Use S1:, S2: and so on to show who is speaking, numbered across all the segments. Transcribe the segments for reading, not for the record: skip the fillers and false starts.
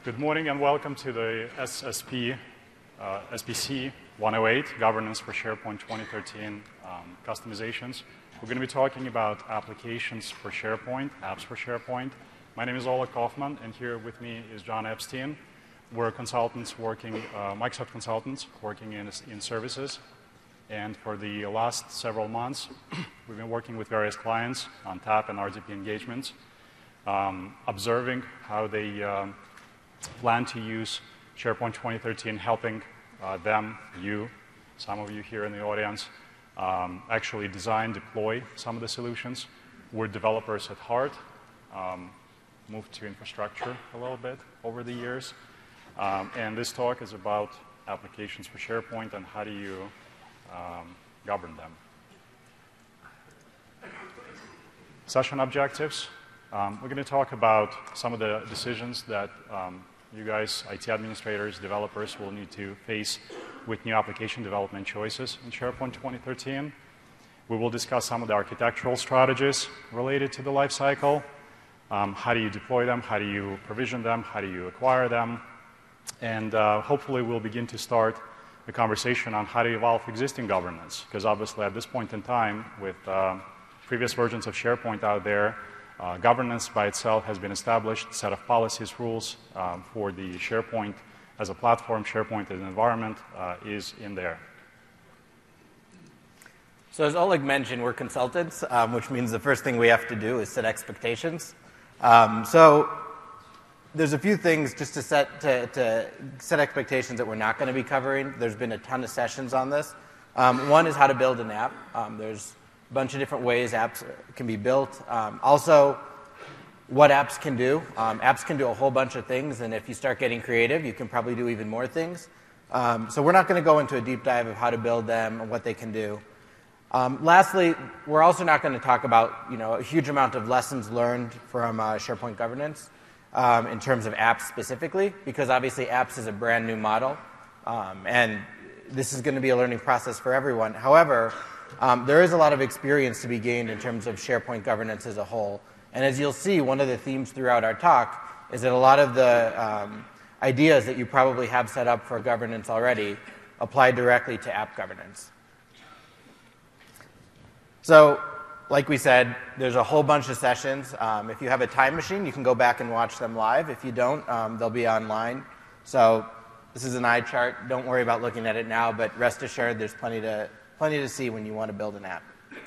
S1: Good morning and welcome to the SPC 108, Governance for SharePoint 2013 customizations. We're going to be talking about applications for SharePoint, apps for SharePoint. My name is Oleg Kaufman, and here with me is John Epstein. We're consultants working, Microsoft consultants working in services. And for the last several months, we've been working with various clients on TAP and RDP engagements, observing how they plan to use SharePoint 2013, helping them, you, some of you here in the audience, actually design, deploy some of the solutions. We're developers at heart, moved to infrastructure a little bit over the years. And this talk is about applications for SharePoint and how do you govern them. Session objectives. We're going to talk about some of the decisions that you guys, IT administrators, developers, will need to face with new application development choices in SharePoint 2013. We will discuss some of the architectural strategies related to the lifecycle. How do you deploy them? How do you provision them? How do you acquire them? And hopefully we'll begin to start a conversation on how to evolve existing governance, because obviously at this point in time, with previous versions of SharePoint out there, governance by itself has been established, a set of policies, rules for the SharePoint as a platform, SharePoint as an environment is in there.
S2: So as Oleg mentioned, we're consultants, which means the first thing we have to do is set expectations. So there's a few things just to set expectations that we're not going to be covering. There's been a ton of sessions on this. One is how to build an app. There's a bunch of different ways apps can be built. Also, what apps can do. Apps can do a whole bunch of things, and if you start getting creative, you can probably do even more things. So we're not going to go into a deep dive of how to build them and what they can do. Lastly, we're also not going to talk about a huge amount of lessons learned from SharePoint governance in terms of apps specifically, because obviously apps is a brand new model, and this is going to be a learning process for everyone. However, there is a lot of experience to be gained in terms of SharePoint governance as a whole. And as you'll see, one of the themes throughout our talk is that a lot of the ideas that you probably have set up for governance already apply directly to app governance. So, like we said, there's a whole bunch of sessions. If you have a time machine, you can go back and watch them live. If you don't, they'll be online. So this is an eye chart. Don't worry about looking at it now, but rest assured there's plenty to see when you want to build an app.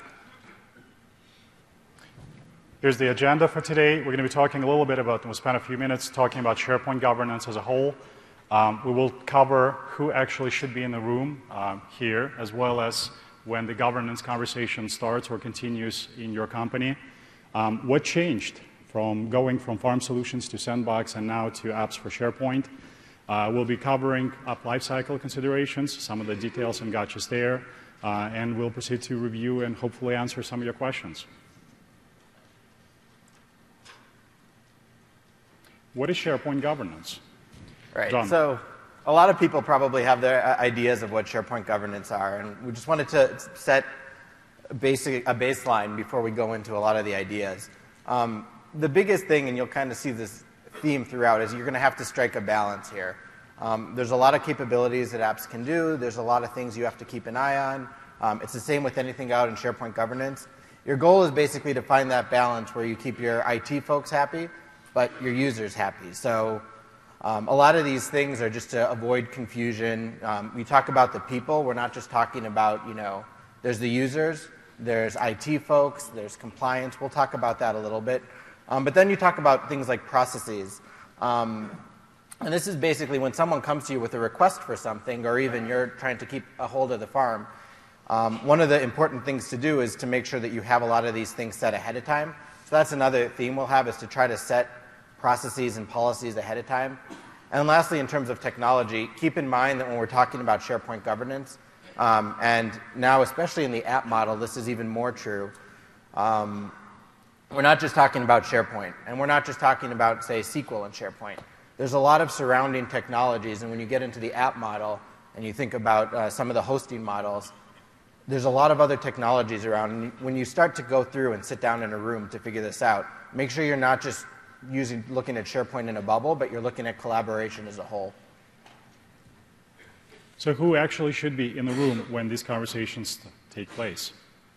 S1: Here's the agenda for today. We're going to be talking a little bit about, we'll spend a few minutes talking about SharePoint governance as a whole. We will cover who actually should be in the room here, as well as when the governance conversation starts or continues in your company. What changed from going from Farm Solutions to Sandbox and now to apps for SharePoint? We'll be covering app lifecycle considerations, some of the details and gotchas there, and we'll proceed to review and hopefully answer some of your questions. What is SharePoint governance?
S2: Right.
S1: John.
S2: So a lot of people probably have their ideas of what SharePoint governance are, and we just wanted to set a baseline before we go into a lot of the ideas. The biggest thing, and you'll kind of see this theme throughout, is you're going to have to strike a balance here. There's a lot of capabilities that apps can do. There's a lot of things you have to keep an eye on. It's the same with anything out in SharePoint governance. Your goal is basically to find that balance where you keep your IT folks happy, but your users happy. So a lot of these things are just to avoid confusion. We talk about the people. We're not just talking about, there's the users, there's IT folks, there's compliance. We'll talk about that a little bit. But then you talk about things like processes. And this is basically when someone comes to you with a request for something, or even you're trying to keep a hold of the farm. One of the important things to do is to make sure that you have a lot of these things set ahead of time. So that's another theme we'll have, is to try to set processes and policies ahead of time. And lastly, in terms of technology, keep in mind that when we're talking about SharePoint governance, and now especially in the app model, this is even more true. We're not just talking about SharePoint, and we're not just talking about, say, SQL and SharePoint. There's a lot of surrounding technologies, and when you get into the app model and you think about some of the hosting models, there's a lot of other technologies around. And when you start to go through and sit down in a room to figure this out, make sure you're not just looking at SharePoint in a bubble, but you're looking at collaboration as a whole.
S1: So who actually should be in the room when these conversations take place?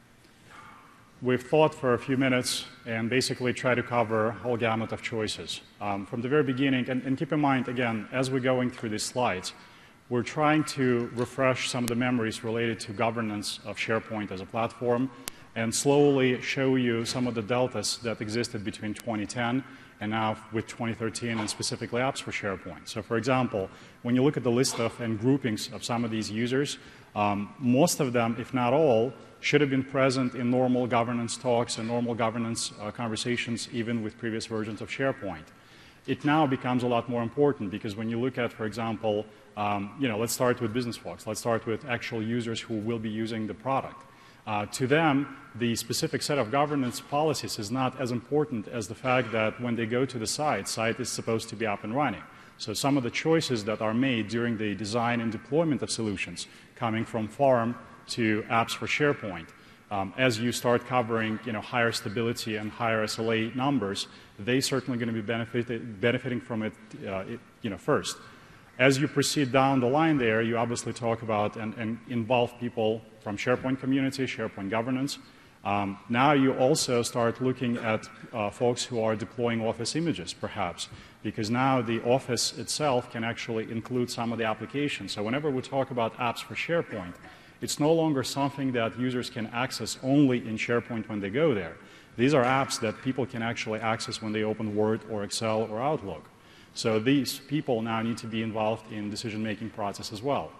S1: We've thought for a few minutes and basically try to cover a whole gamut of choices. From the very beginning, and keep in mind, again, as we're going through these slides, we're trying to refresh some of the memories related to governance of SharePoint as a platform and slowly show you some of the deltas that existed between 2010 and now with 2013 and specifically apps for SharePoint. So for example, when you look at the list of and groupings of some of these users, most of them, if not all, should have been present in normal governance talks and normal governance conversations even with previous versions of SharePoint. It now becomes a lot more important because when you look at, for example, let's start with business folks. Let's start with actual users who will be using the product. To them, the specific set of governance policies is not as important as the fact that when they go to the site is supposed to be up and running. So some of the choices that are made during the design and deployment of solutions, coming from farm to apps for SharePoint, as you start covering higher stability and higher SLA numbers, they certainly going to be benefiting from it, first. As you proceed down the line there, you obviously talk about and involve people from SharePoint community, SharePoint governance. Now you also start looking at folks who are deploying Office images, perhaps, because now the Office itself can actually include some of the applications. So whenever we talk about apps for SharePoint, it's no longer something that users can access only in SharePoint when they go there. These are apps that people can actually access when they open Word or Excel or Outlook. So these people now need to be involved in decision-making process as well.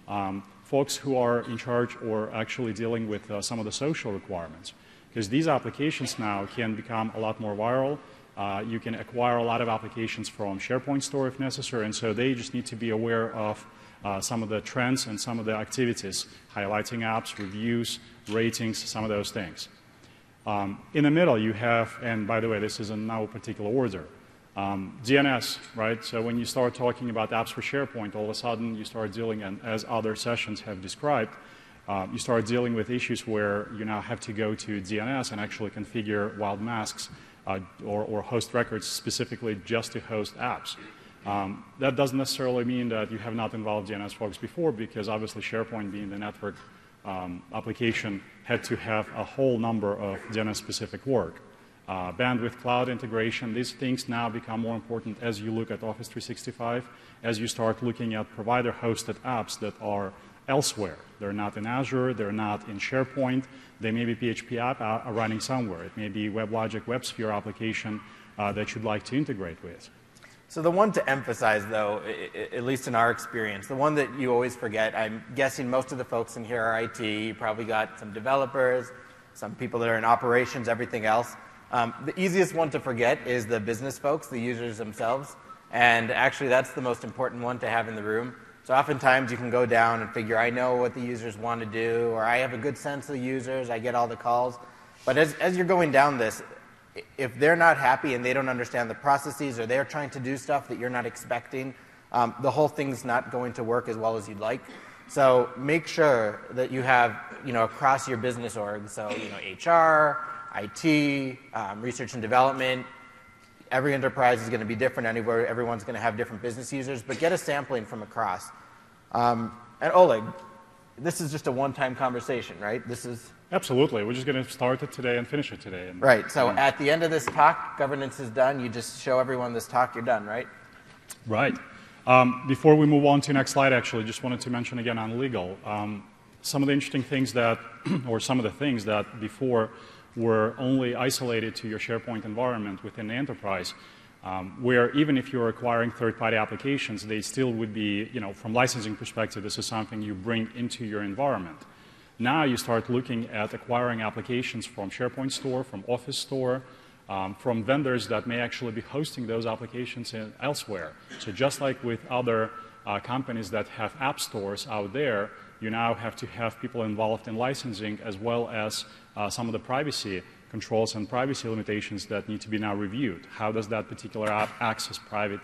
S1: Folks who are in charge or actually dealing with some of the social requirements, because these applications now can become a lot more viral. You can acquire a lot of applications from SharePoint Store if necessary, and so they just need to be aware of some of the trends and some of the activities, highlighting apps, reviews, ratings, some of those things. In the middle, you have, and by the way, this is in no particular order, DNS, right? So when you start talking about apps for SharePoint, all of a sudden you start dealing, and as other sessions have described, you start dealing with issues where you now have to go to DNS and actually configure wild masks or host records specifically just to host apps. That doesn't necessarily mean that you have not involved DNS folks before, because obviously SharePoint, being the network application, had to have a whole number of DNS-specific work. Bandwidth, cloud integration, these things now become more important as you look at Office 365, as you start looking at provider-hosted apps that are elsewhere. They're not in Azure, they're not in SharePoint, they may be PHP app running somewhere. It may be WebLogic, WebSphere application that you'd like to integrate with.
S2: So the one to emphasize, though, at least in our experience, the one that you always forget, I'm guessing most of the folks in here are IT, you probably got some developers, some people that are in operations, everything else. The easiest one to forget is the business folks, the users themselves, and actually that's the most important one to have in the room. So oftentimes you can go down and figure, I know what the users want to do, or I have a good sense of the users, I get all the calls. But as you're going down this, if they're not happy and they don't understand the processes, or they're trying to do stuff that you're not expecting, the whole thing's not going to work as well as you'd like. So make sure that you have, across your business org, so HR, IT, research and development. Every enterprise is going to be different anywhere. Everyone's going to have different business users, but get a sampling from across. And Oleg, this is just a one-time conversation, right? This is
S1: Absolutely. We're just going to start it today and finish it today.
S2: Right. So at the end of this talk, governance is done. You just show everyone this talk, you're done, right?
S1: Right. Before we move on to the next slide, actually, just wanted to mention again on legal. Some of the interesting things that, or some of the things that before were only isolated to your SharePoint environment within the enterprise, where even if you're acquiring third-party applications, they still would be, from licensing perspective, this is something you bring into your environment. Now you start looking at acquiring applications from SharePoint Store, from Office Store, from vendors that may actually be hosting those applications elsewhere. So just like with other companies that have app stores out there, you now have to have people involved in licensing as well as some of the privacy controls and privacy limitations that need to be now reviewed. How does that particular app access private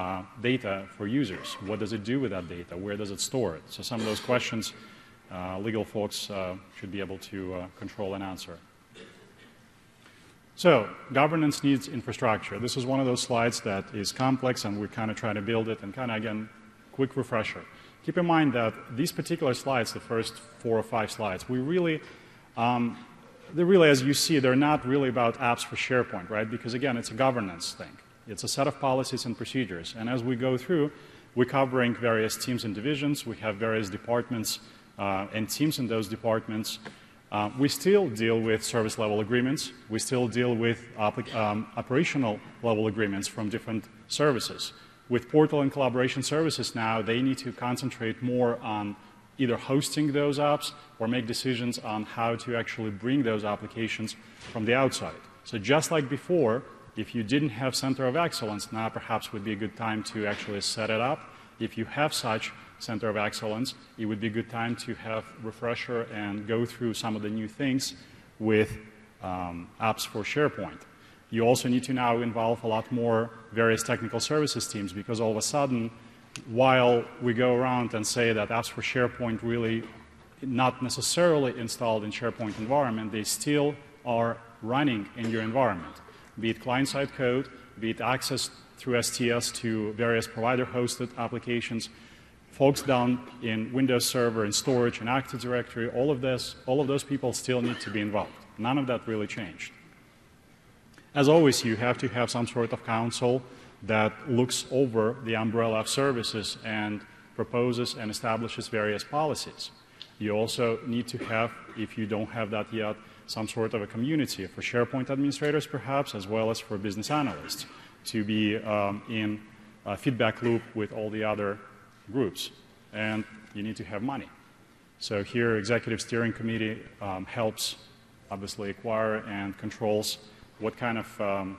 S1: data for users? What does it do with that data? Where does it store it? So some of those questions legal folks should be able to control and answer. So governance needs infrastructure. This is one of those slides that is complex, and we kind of try to build it and kind of, again, quick refresher. Keep in mind that these particular slides, the first 4 or 5 slides, they're really, as you see, they're not really about apps for SharePoint, right? Because again, it's a governance thing. It's a set of policies and procedures. And as we go through, we're covering various teams and divisions. We have various departments and teams in those departments. We still deal with service level agreements. We still deal with operational level agreements from different services. With portal and collaboration services now, they need to concentrate more on either hosting those apps or make decisions on how to actually bring those applications from the outside. So just like before, if you didn't have Center of Excellence, now perhaps would be a good time to actually set it up. If you have such Center of Excellence, it would be a good time to have refresher and go through some of the new things with apps for SharePoint. You also need to now involve a lot more various technical services teams, because all of a sudden, while we go around and say that apps for SharePoint really not necessarily installed in SharePoint environment, they still are running in your environment, be it client-side code, be it access through STS to various provider-hosted applications, folks down in Windows Server, in storage, in Active Directory, all of those people still need to be involved. None of that really changed. As always, you have to have some sort of council that looks over the umbrella of services and proposes and establishes various policies. You also need to have, if you don't have that yet, some sort of a community for SharePoint administrators perhaps, as well as for business analysts, to be in a feedback loop with all the other groups. And you need to have money. So here, Executive Steering Committee helps obviously acquire and controls what kind of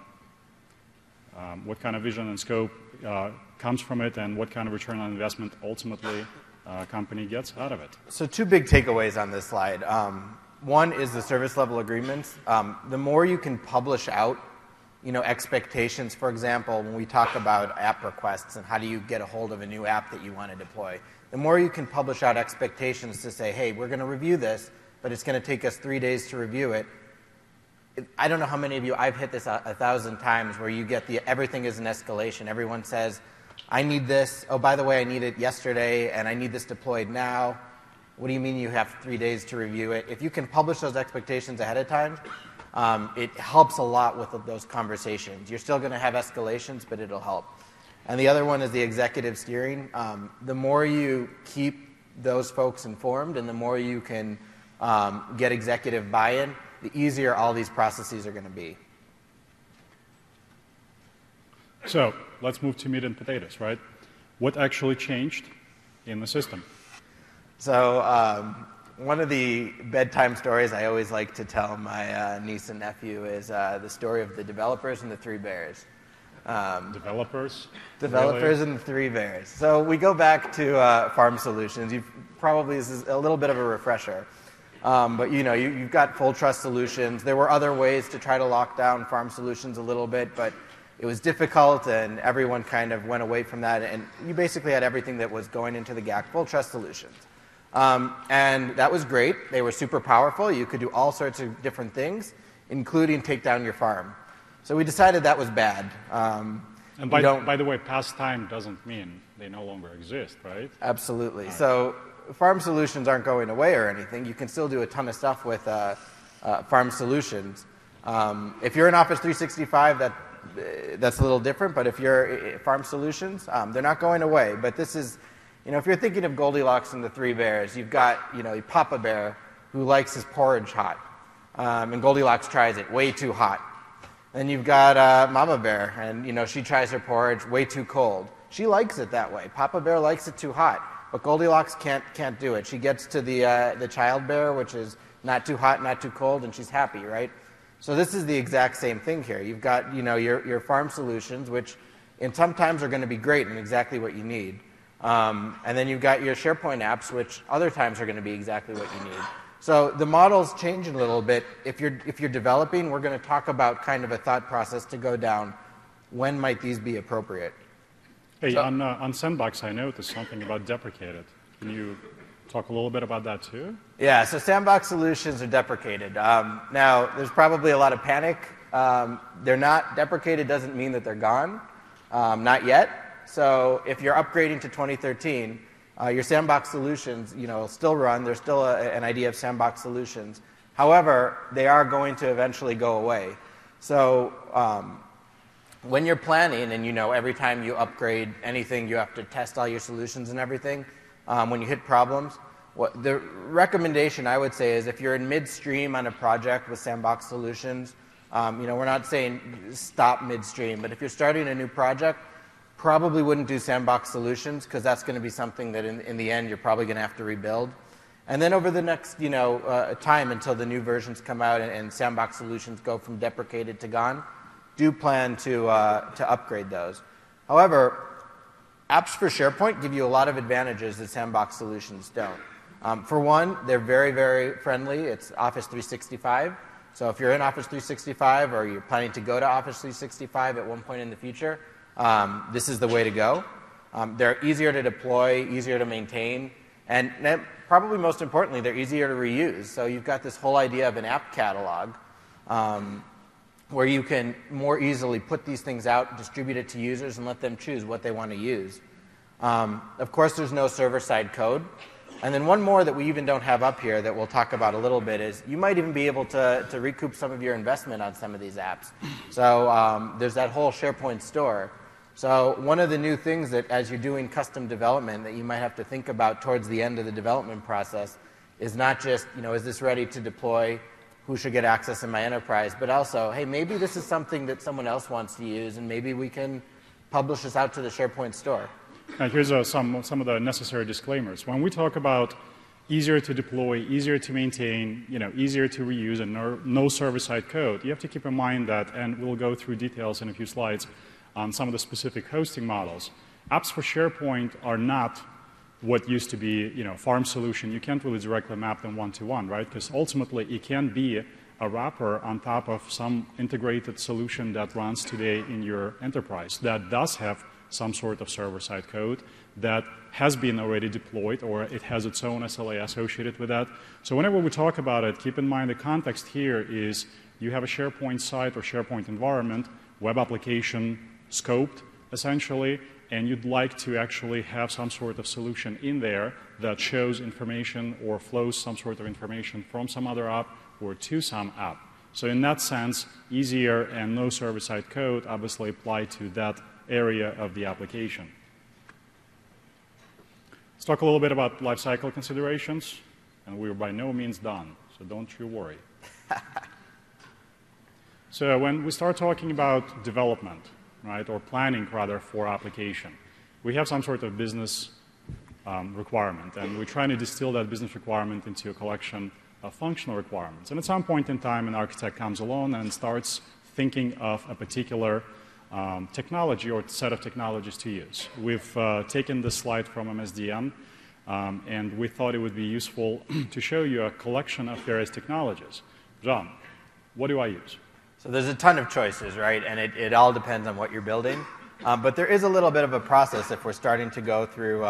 S1: vision and scope comes from it, and what kind of return on investment ultimately a company gets out of it.
S2: So 2 big takeaways on this slide. One is the service level agreements. The more you can publish out, expectations, for example, when we talk about app requests and how do you get a hold of a new app that you want to deploy, the more you can publish out expectations to say, hey, we're going to review this, but it's going to take us 3 days to review it. I don't know how many of you, I've hit this 1,000 times, where you get everything is an escalation. Everyone says, I need this. Oh, by the way, I need it yesterday, and I need this deployed now. What do you mean you have 3 days to review it? If you can publish those expectations ahead of time, it helps a lot with those conversations. You're still going to have escalations, but it'll help. And the other one is the executive steering. The more you keep those folks informed and the more you can get executive buy-in, the easier all these processes are going to be.
S1: So let's move to meat and potatoes, right? What actually changed in the system?
S2: So one of the bedtime stories I always like to tell my niece and nephew is the story of the developers and the 3 bears.
S1: Developers?
S2: Developers
S1: Really?
S2: and the 3 bears. So we go back to Farm Solutions. This is a little bit of a refresher. But you've got full trust solutions. There were other ways to try to lock down Farm Solutions a little bit, but it was difficult, and everyone kind of went away from that. And you basically had everything that was going into the GAC, full trust solutions. And that was great. They were super powerful. You could do all sorts of different things, including take down your farm. So we decided that was bad.
S1: And by the way, past time doesn't mean they no longer exist, right?
S2: Absolutely. Right. So Farm Solutions aren't going away or anything. You can still do a ton of stuff with Farm Solutions. If you're in Office 365, that's a little different. But if you're Farm Solutions, they're not going away. But this is, if you're thinking of Goldilocks and the 3 bears, you've got, Papa Bear, who likes his porridge hot. And Goldilocks tries it way too hot. Then you've got Mama Bear, and, she tries her porridge way too cold. She likes it that way. Papa Bear likes it too hot. But Goldilocks can't do it. She gets to the child bear, which is not too hot, not too cold, and she's happy, right? So this is the exact same thing here. You've got, your Farm Solutions, which in sometimes are going to be great and exactly what you need. And then you've got your SharePoint apps, which other times are going to be exactly what you need. So the model's changing a little bit. If you're developing, we're going to talk about kind of a thought process to go down. When might these be appropriate?
S1: Hey, on Sandbox, I noticed something about deprecated. Can you talk a little bit about that too?
S2: Yeah, so Sandbox solutions are deprecated. Now, there's probably a lot of panic They're not deprecated doesn't mean that they're gone, not yet. So if you're upgrading to 2013, your sandbox solutions, still run. There's still an idea of sandbox solutions. However, they are going to eventually go away. So when you're planning, and every time you upgrade anything, you have to test all your solutions and everything. When you hit problems, the recommendation I would say is if you're in midstream on a project with sandbox solutions, we're not saying stop midstream, but if you're starting a new project, probably wouldn't do sandbox solutions because that's going to be something that in the end you're probably going to have to rebuild. And then over the next time until the new versions come out and sandbox solutions go from deprecated to gone, do plan to upgrade those. However, apps for SharePoint give you a lot of advantages that sandbox solutions don't. For one, they're very, very friendly. It's Office 365. So if you're in Office 365 or you're planning to go to Office 365 at one point in the future, this is the way to go. They're easier to deploy, easier to maintain, and probably most importantly, they're easier to reuse. So you've got this whole idea of an app catalog where you can more easily put these things out, distribute it to users, and let them choose what they want to use. Of course, there's no server-side code. And then one more that we even don't have up here that we'll talk about a little bit is you might even be able to recoup some of your investment on some of these apps. So there's that whole SharePoint store. So one of the new things that as you're doing custom development that you might have to think about towards the end of the development process is not just, is this ready to deploy? Who should get access in my enterprise? But also, hey, maybe this is something that someone else wants to use, and maybe we can publish this out to the SharePoint store.
S1: Here's some of the necessary disclaimers. When we talk about easier to deploy, easier to maintain, easier to reuse, and no server-side code, you have to keep in mind that, and we'll go through details in a few slides on some of the specific hosting models. Apps for SharePoint are not what used to be, farm solution. You can't really directly map them one-to-one, right? Because ultimately, it can be a wrapper on top of some integrated solution that runs today in your enterprise that does have some sort of server-side code that has been already deployed, or it has its own SLA associated with that. So whenever we talk about it, keep in mind the context here is you have a SharePoint site or SharePoint environment, web application scoped, essentially, and you'd like to actually have some sort of solution in there that shows information or flows some sort of information from some other app or to some app. So in that sense, easier and no server-side code obviously apply to that area of the application. Let's talk a little bit about lifecycle considerations, and we're by no means done, so don't you worry. So when we start talking about development, right, or planning rather for application, we have some sort of business requirement, and we're trying to distill that business requirement into a collection of functional requirements. And at some point in time, an architect comes along and starts thinking of a particular technology or set of technologies to use. We've taken this slide from MSDN, and we thought it would be useful to show you a collection of various technologies. John, what do I use?
S2: So there's a ton of choices, right? And it all depends on what you're building. But there is a little bit of a process if we're starting to go through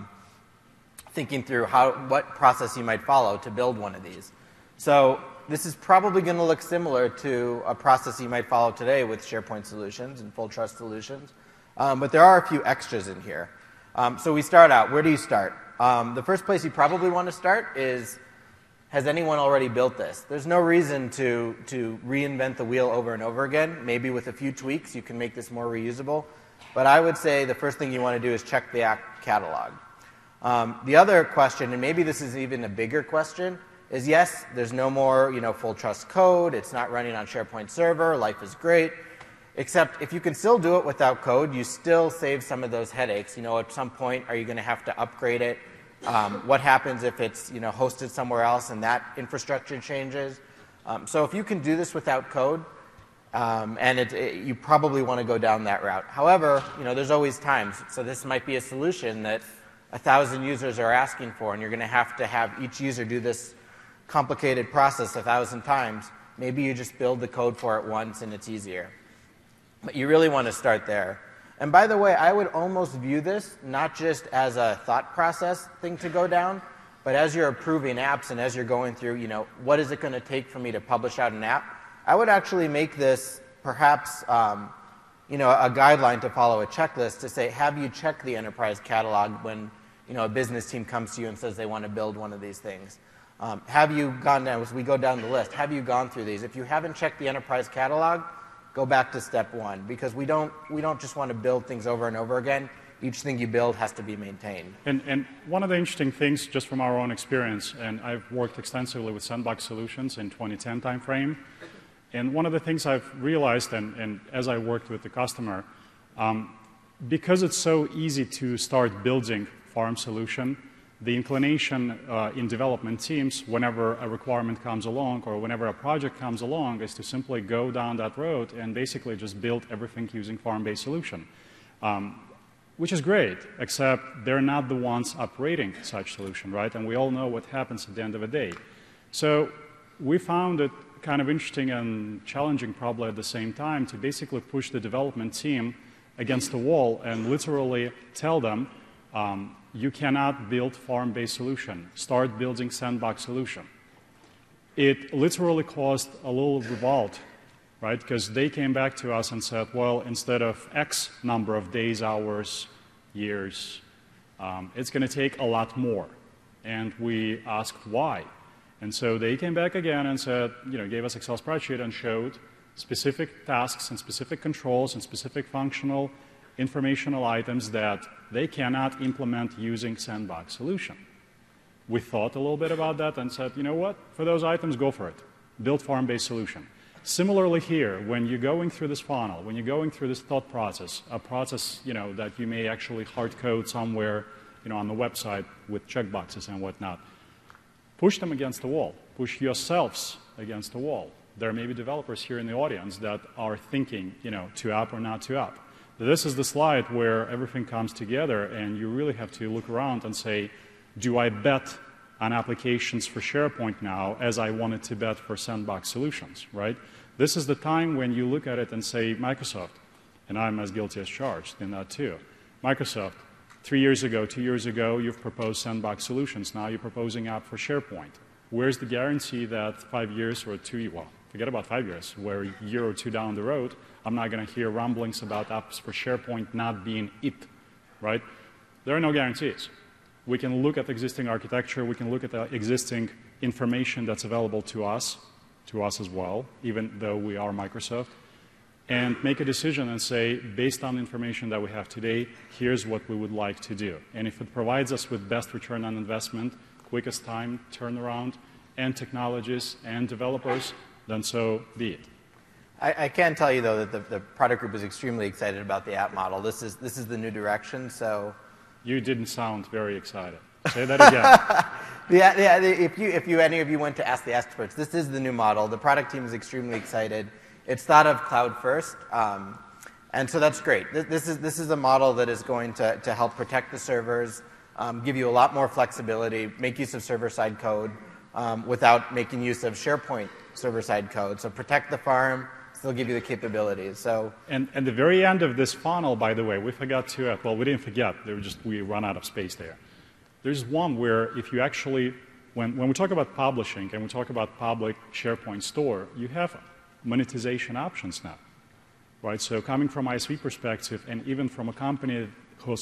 S2: thinking through what process you might follow to build one of these. So this is probably going to look similar to a process you might follow today with SharePoint solutions and full trust solutions. But there are a few extras in here. So we start out. Where do you start? The first place you probably want to start is, has anyone already built this? There's no reason to reinvent the wheel over and over again. Maybe with a few tweaks you can make this more reusable. But I would say the first thing you want to do is check the app catalog. The other question, and maybe this is even a bigger question, is yes, there's no more full trust code. It's not running on SharePoint Server. Life is great. Except if you can still do it without code, you still save some of those headaches. At some point, are you going to have to upgrade it? What happens if it's hosted somewhere else and that infrastructure changes? So if you can do this without code, and you probably want to go down that route. However, there's always times. So this might be a solution that 1,000 users are asking for, and you're going to have each user do this complicated process 1,000 times. Maybe you just build the code for it once and it's easier. But you really want to start there. And by the way, I would almost view this not just as a thought process thing to go down, but as you're approving apps and as you're going through, what is it going to take for me to publish out an app? I would actually make this perhaps a guideline to follow, a checklist to say, have you checked the enterprise catalog when a business team comes to you and says they want to build one of these things? Have you gone down, as we go down the list, have you gone through these? If you haven't checked the enterprise catalog, go back to step one, because we don't just want to build things over and over again. Each thing you build has to be maintained.
S1: And one of the interesting things, just from our own experience, and I've worked extensively with Sandbox Solutions in 2010 timeframe, and one of the things I've realized, and as I worked with the customer, because it's so easy to start building farm solution, the inclination in development teams, whenever a requirement comes along or whenever a project comes along, is to simply go down that road and basically just build everything using farm-based solution, which is great, except they're not the ones operating such solution, right? And we all know what happens at the end of the day. So we found it kind of interesting and challenging probably at the same time to basically push the development team against the wall and literally tell them, you cannot build farm-based solution. Start building sandbox solution. It literally caused a little revolt, right? Because they came back to us and said, well, instead of X number of days, hours, years, it's going to take a lot more. And we asked why. And so they came back again and said, gave us Excel spreadsheet and showed specific tasks and specific controls and specific functional informational items that they cannot implement using sandbox solution. We thought a little bit about that and said, you know what, for those items, go for it. Build farm-based solution. Similarly here, when you're going through this funnel, when you're going through this thought process, a process that you may actually hard code somewhere on the website with checkboxes and whatnot, push them against the wall. Push yourselves against the wall. There may be developers here in the audience that are thinking, to up or not to up. This is the slide where everything comes together, and you really have to look around and say, do I bet on applications for SharePoint now as I wanted to bet for sandbox solutions, right? This is the time when you look at it and say, Microsoft, and I'm as guilty as charged in that too. Microsoft, 3 years ago, 2 years ago, you've proposed sandbox solutions. Now you're proposing app for SharePoint. Where's the guarantee that 5 years or 2, well, forget about 5 years, where a year or two down the road, I'm not going to hear rumblings about apps for SharePoint not being it, right? There are no guarantees. We can look at existing architecture. We can look at the existing information that's available to us as well, even though we are Microsoft, and make a decision and say, based on the information that we have today, here's what we would like to do. And if it provides us with best return on investment, quickest time, turnaround, and technologies and developers, then so be it.
S2: I can tell you, though, that the product group is extremely excited about the app model. This is the new direction, so...
S1: You didn't sound very excited. Say that again.
S2: If any of you went to Ask the Experts, this is the new model. The product team is extremely excited. It's thought of cloud first, and so that's great. This is a model that is going to help protect the servers, give you a lot more flexibility, make use of server-side code without making use of SharePoint server-side code. So protect the farm, still give you the capabilities. So
S1: and the very end of this funnel, by the way, we forgot to well, we didn't forget. We run out of space there. There's one where if you actually, when we talk about publishing and we talk about public SharePoint store, you have monetization options now, right? So coming from ISV perspective, and even from a company whose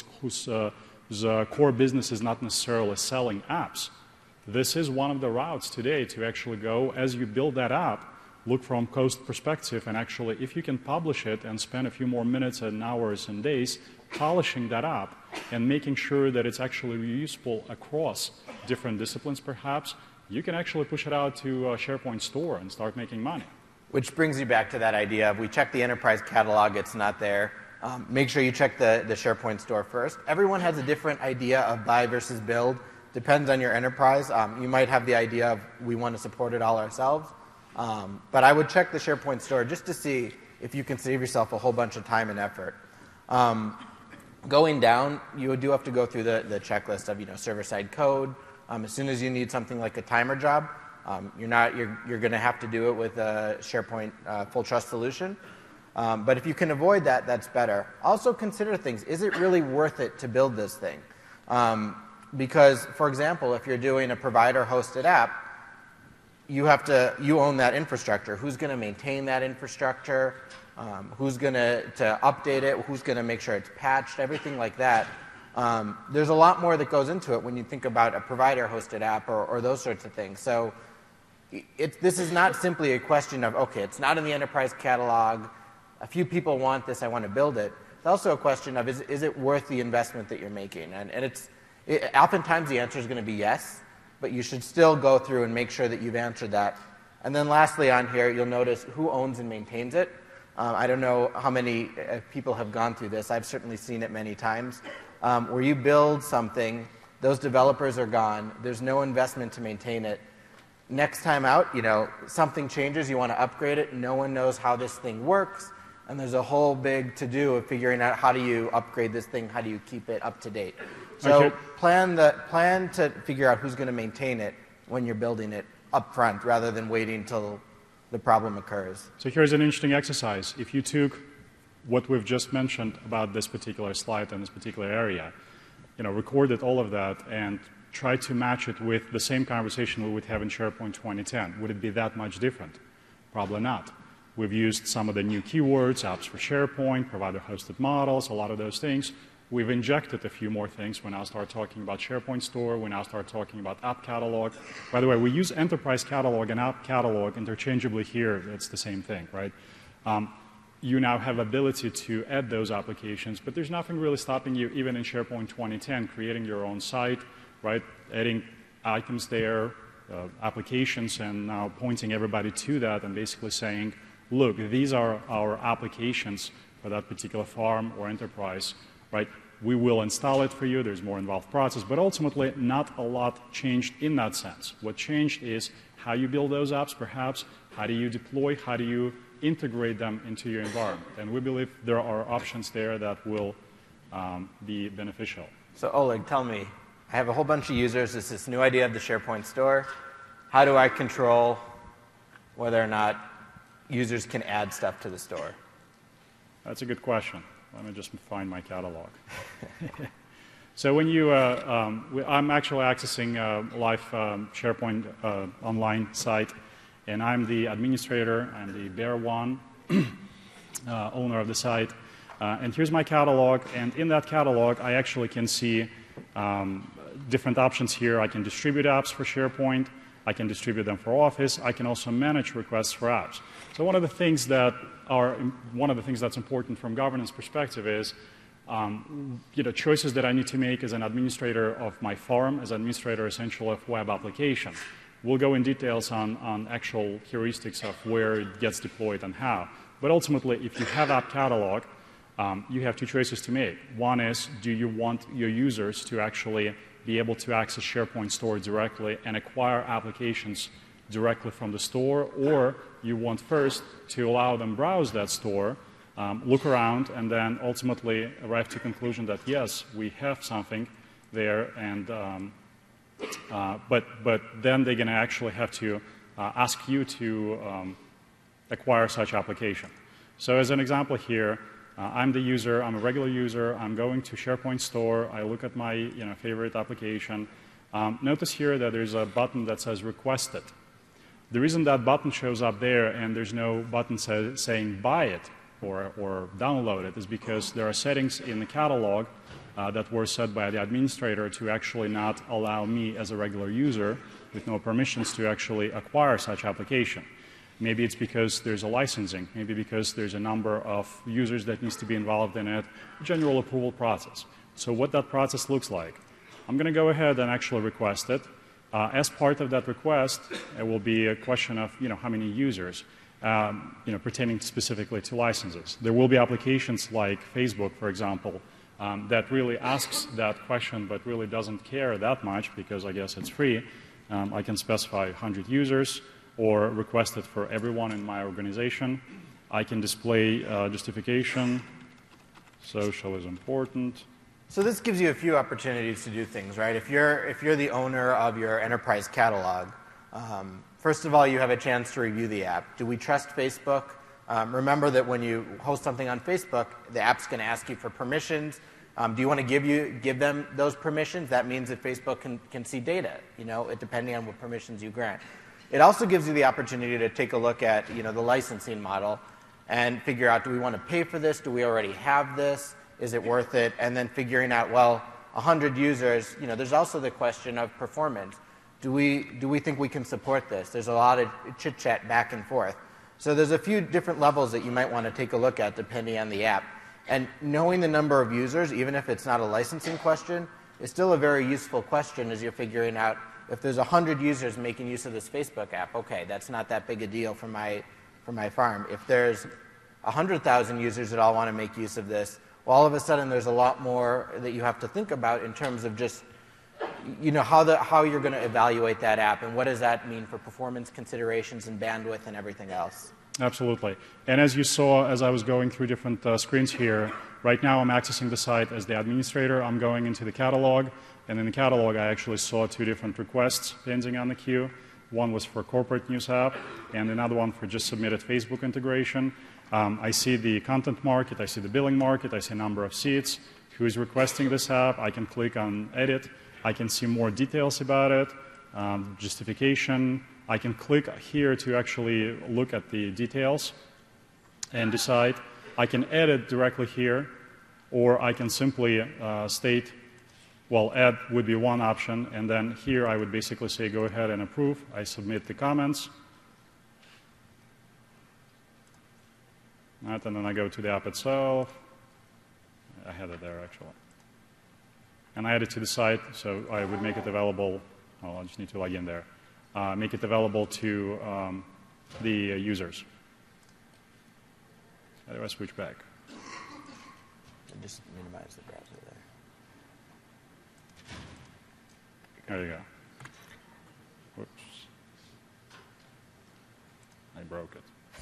S1: core business is not necessarily selling apps, this is one of the routes today to actually go, as you build that app, look from cost perspective, and actually, if you can publish it and spend a few more minutes and hours and days polishing that up and making sure that it's actually useful across different disciplines perhaps, you can actually push it out to a SharePoint store and start making money.
S2: Which brings you back to that idea of we check the enterprise catalog, it's not there. Make sure you check the SharePoint store first. Everyone has a different idea of buy versus build. Depends on your enterprise. You might have the idea of we want to support it all ourselves. But I would check the SharePoint store just to see if you can save yourself a whole bunch of time and effort. Going down, you do have to go through the checklist of server-side code. As soon as you need something like a timer job, you're going to have to do it with a SharePoint full trust solution. But if you can avoid that, that's better. Also consider things. Is it really worth it to build this thing? Because, for example, if you're doing a provider-hosted app, you own that infrastructure. Who's going to maintain that infrastructure? Who's going to update it? Who's going to make sure it's patched? Everything like that. There's a lot more that goes into it when you think about a provider-hosted app or those sorts of things. So this is not simply a question of, okay, it's not in the enterprise catalog. A few people want this. I want to build it. It's also a question of, is it worth the investment that you're making? And oftentimes the answer is going to be yes, but you should still go through and make sure that you've answered that. And then lastly on here, you'll notice who owns and maintains it. I don't know how many people have gone through this. I've certainly seen it many times. Where you build something, those developers are gone. There's no investment to maintain it. Next time out, something changes, you want to upgrade it. No one knows how this thing works. And there's a whole big to-do of figuring out how do you upgrade this thing, how do you keep it up to date. So plan to figure out who's going to maintain it when you're building it up front rather than waiting until the problem occurs.
S1: So here's an interesting exercise. If you took what we've just mentioned about this particular slide and this particular area, recorded all of that and tried to match it with the same conversation we would have in SharePoint 2010, would it be that much different? Probably not. We've used some of the new keywords, apps for SharePoint, provider-hosted models, a lot of those things. We've injected a few more things. We now start talking about SharePoint Store. We now start talking about App Catalog. By the way, we use Enterprise Catalog and App Catalog interchangeably here. It's the same thing, right? You now have ability to add those applications, but there's nothing really stopping you, even in SharePoint 2010, creating your own site, right? Adding items there, applications, and now pointing everybody to that and basically saying, look, these are our applications for that particular farm or enterprise, right? We will install it for you. There's more involved process, but ultimately not a lot changed in that sense. What changed is how you build those apps, perhaps, how do you deploy, how do you integrate them into your environment. And we believe there are options there that will be beneficial.
S2: So Oleg, tell me, I have a whole bunch of users. There's this new idea of the SharePoint store. How do I control whether or not users can add stuff to the store?
S1: That's a good question. Let me just find my catalog. So when you, I'm actually accessing a live SharePoint online site, and I'm the administrator. I'm the Bear One owner of the site. And here's my catalog. And in that catalog, I actually can see different options here. I can distribute apps for SharePoint. I can distribute them for Office. I can also manage requests for apps. So one of the things that's important from governance perspective is, choices that I need to make as an administrator of my farm, as administrator essentially of web application. We'll go in details on actual heuristics of where it gets deployed and how. But ultimately, if you have App Catalog, you have two choices to make. One is, do you want your users to actually be able to access SharePoint Store directly and acquire applications directly from the store, or you want first to allow them browse that store, look around, and then ultimately arrive to the conclusion that, yes, we have something there, and but then they're going to actually have to ask you to acquire such application. So as an example here, I'm the user. I'm a regular user. I'm going to SharePoint Store. I look at my favorite application. Notice here that there's a button that says Requested. The reason that button shows up there and there's no button saying Buy it or Download it is because there are settings in the catalog that were set by the administrator to actually not allow me as a regular user with no permissions to actually acquire such application. Maybe it's because there's a licensing. Maybe because there's a number of users that needs to be involved in it. General approval process. So what that process looks like. I'm going to go ahead and actually request it. As part of that request, it will be a question of how many users, pertaining specifically to licenses. There will be applications like Facebook, for example, that really asks that question but really doesn't care that much because I guess it's free. I can specify 100 users or request it for everyone in my organization. I can display justification. Social is important.
S2: So this gives you a few opportunities to do things, right? If you're the owner of your enterprise catalog, first of all, you have a chance to review the app. Do we trust Facebook? Remember that when you host something on Facebook, the app's going to ask you for permissions. Do you want to give them those permissions? That means that Facebook can see data, depending on what permissions you grant. It also gives you the opportunity to take a look at the licensing model and figure out, do we want to pay for this? Do we already have this? Is it worth it? And then figuring out, well, 100 users, there's also the question of performance. Do we think we can support this? There's a lot of chit-chat back and forth. So there's a few different levels that you might want to take a look at depending on the app. And knowing the number of users, even if it's not a licensing question, is still a very useful question as you're figuring out if there's 100 users making use of this Facebook app, okay, that's not that big a deal for my farm. If there's 100,000 users that all want to make use of this, well, all of a sudden there's a lot more that you have to think about in terms of just how you're going to evaluate that app and what does that mean for performance considerations and bandwidth and everything else.
S1: Absolutely. And as you saw, as I was going through different screens here, right now I'm accessing the site as the administrator. I'm going into the catalog, and in the catalog I actually saw two different requests pending on the queue. One was for corporate news app, and another one for just submitted Facebook integration. I see the content market, I see the billing market, I see a number of seats, who is requesting this app. I can click on edit. I can see more details about it, justification. I can click here to actually look at the details and decide. I can edit directly here, or I can simply state, well, add would be one option, and then here I would basically say go ahead and approve. I submit the comments. Right, and then I go to the app itself. I had it there, actually. And I add it to the site, so I would make it available. Oh, I just need to log in there. Make it available to the users. How do I switch back?
S2: And just minimize the browser there.
S1: There you go. Whoops. I broke it.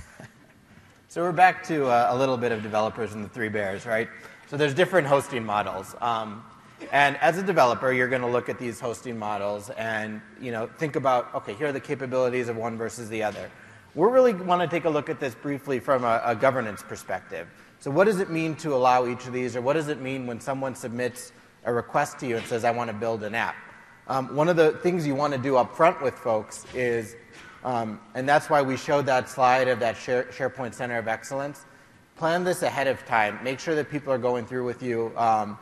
S2: So we're back to a little bit of developers and the three bears, right? So there's different hosting models. And as a developer, you're going to look at these hosting models and think about, okay, here are the capabilities of one versus the other. We really want to take a look at this briefly from a governance perspective. So what does it mean to allow each of these, or what does it mean when someone submits a request to you and says, I want to build an app? One of the things you want to do up front with folks is, and that's why we showed that slide of that SharePoint Center of Excellence, plan this ahead of time. Make sure that people are going through with you,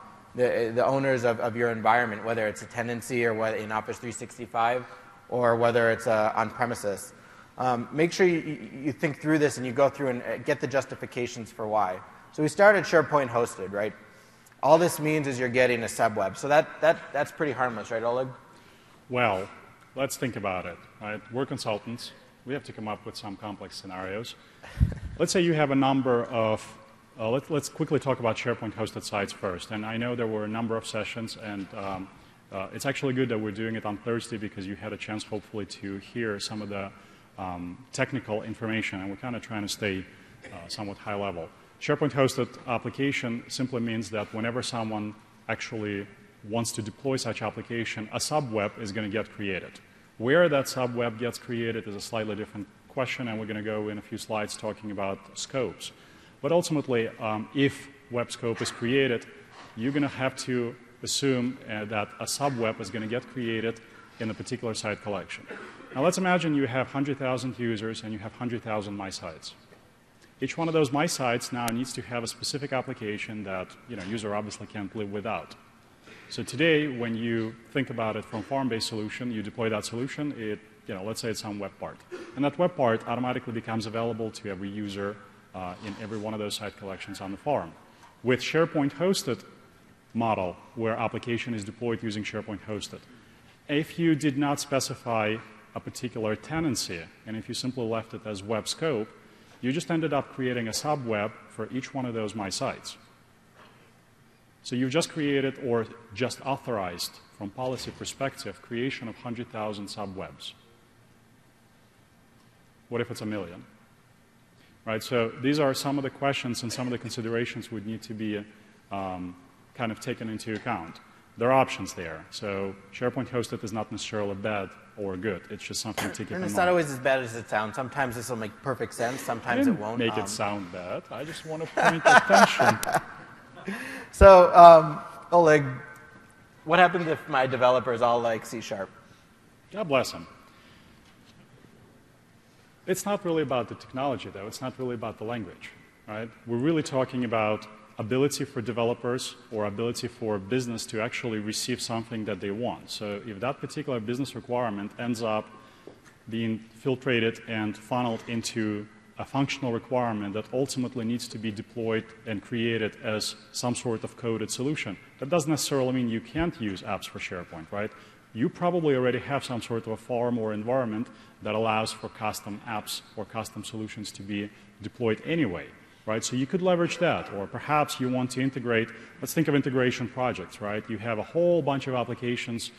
S2: the owners of your environment, whether it's a tenancy or whether in Office 365 or whether it's on-premises. Make sure you think through this and you go through and get the justifications for why. So we started SharePoint hosted, right? All this means is you're getting a subweb. So that's pretty harmless, right, Oleg?
S1: Well, let's think about it. Right? We're consultants. We have to come up with some complex scenarios. Let's say you have a number of let's quickly talk about SharePoint hosted sites first. And I know there were a number of sessions, and it's actually good that we're doing it on Thursday because you had a chance, hopefully, to hear some of the technical information, and we're kind of trying to stay somewhat high level. SharePoint hosted application simply means that whenever someone actually wants to deploy such application, a subweb is going to get created. Where that subweb gets created is a slightly different question, and we're going to go in a few slides talking about scopes. But ultimately, if web scope is created, you're going to have to assume that a subweb is going to get created in a particular site collection. Now let's imagine you have 100,000 users and you have 100,000 My Sites. Each one of those My Sites now needs to have a specific application that user obviously can't live without. So today, when you think about it from farm-based solution, you deploy that solution, let's say it's some web part. And that web part automatically becomes available to every user in every one of those site collections on the farm. With SharePoint hosted model, where application is deployed using SharePoint hosted, if you did not specify a particular tenancy, and if you simply left it as web scope, you just ended up creating a subweb for each one of those My Sites. So you've just created or just authorized, from policy perspective, creation of 100,000 subwebs. What if it's 1 million? Right, so these are some of the questions and some of the considerations would need to be kind of taken into account. There are options there. So SharePoint hosted is not necessarily bad or good. It's just something to keep in mind.
S2: And it's not always as bad as it sounds. Sometimes this will make perfect sense. Sometimes it won't.
S1: Make it sound bad. I just want to point attention.
S2: So, Oleg, what happens if my developers all like C#?
S1: God bless them. It's not really about the technology, though. It's not really about the language, right? We're really talking about ability for developers or ability for business to actually receive something that they want. So if that particular business requirement ends up being filtrated and funneled into a functional requirement that ultimately needs to be deployed and created as some sort of coded solution, that doesn't necessarily mean you can't use apps for SharePoint, right? You probably already have some sort of a farm or environment that allows for custom apps or custom solutions to be deployed anyway, right? So you could leverage that, or perhaps you want to integrate, let's think of integration projects, right? You have a whole bunch of applications,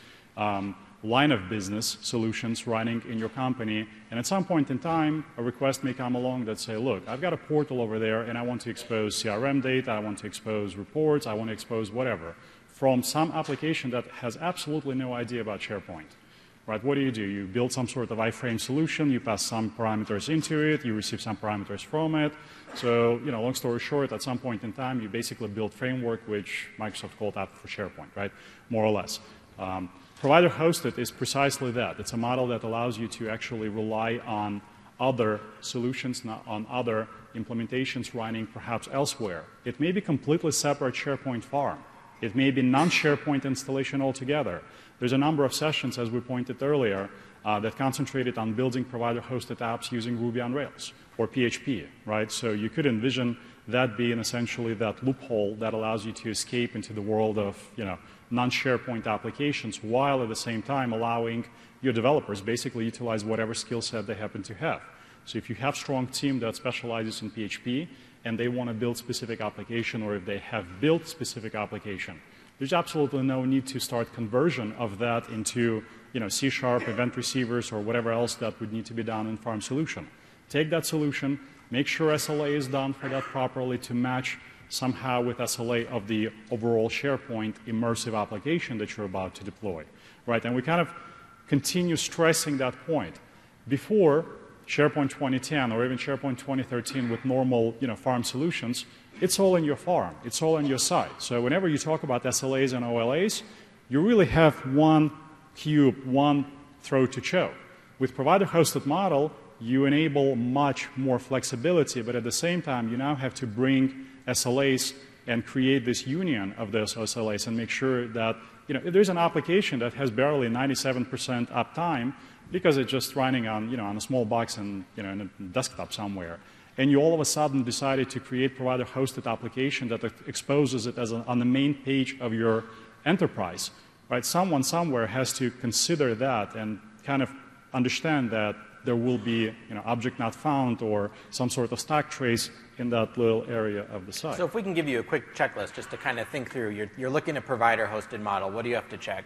S1: line of business solutions running in your company, and at some point in time, a request may come along that say, look, I've got a portal over there, and I want to expose CRM data, I want to expose reports, I want to expose whatever, from some application that has absolutely no idea about SharePoint. Right, what do? You build some sort of iframe solution, you pass some parameters into it, you receive some parameters from it. So, long story short, at some point in time, you basically build framework, which Microsoft called App for SharePoint, right? More or less. Provider hosted is precisely that. It's a model that allows you to actually rely on other solutions, not on other implementations running perhaps elsewhere. It may be completely separate SharePoint farm. It may be non-SharePoint installation altogether. There's a number of sessions, as we pointed earlier, that concentrated on building provider-hosted apps using Ruby on Rails or PHP, right? So you could envision that being essentially that loophole that allows you to escape into the world of, non-SharePoint applications, while at the same time allowing your developers basically utilize whatever skill set they happen to have. So if you have a strong team that specializes in PHP and they want to build specific application, or if they have built specific application, there's absolutely no need to start conversion of that into C# event receivers or whatever else that would need to be done in farm solution. Take that solution, make sure SLA is done for that properly to match somehow with SLA of the overall SharePoint immersive application that you're about to deploy, right? And we kind of continue stressing that point. Before SharePoint 2010 or even SharePoint 2013 with normal, farm solutions, it's all in your farm. It's all on your site. So whenever you talk about SLAs and OLAs, you really have one cube, one throat to choke. With provider-hosted model, you enable much more flexibility, but at the same time, you now have to bring SLAs and create this union of those SLAs and make sure that, if there's an application that has barely 97% uptime because it's just running on, on a small box and, in a desktop somewhere, and you all of a sudden decided to create provider-hosted application that exposes it as on the main page of your enterprise, right? Someone somewhere has to consider that and kind of understand that there will be object not found or some sort of stack trace in that little area of the site.
S2: So if we can give you a quick checklist just to kind of think through, you're looking at provider-hosted model. What do you have to check?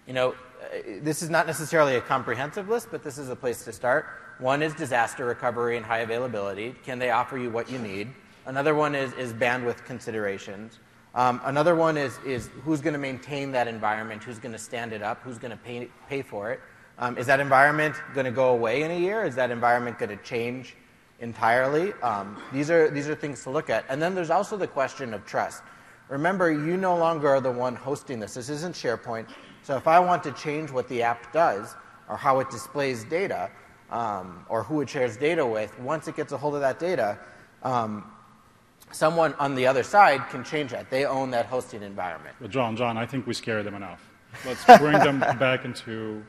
S2: This is not necessarily a comprehensive list, but this is a place to start. One is disaster recovery and high availability. Can they offer you what you need? Another one is bandwidth considerations. Another one is who's going to maintain that environment, who's going to stand it up, who's going to pay for it. Is that environment going to go away in a year? Is that environment going to change entirely? These are things to look at. And then there's also the question of trust. Remember, you no longer are the one hosting this. This isn't SharePoint. So if I want to change what the app does or how it displays data or who it shares data with, once it gets a hold of that data, someone on the other side can change that. They own that hosting environment.
S1: Well, John, I think we scared them enough. Let's bring them back into,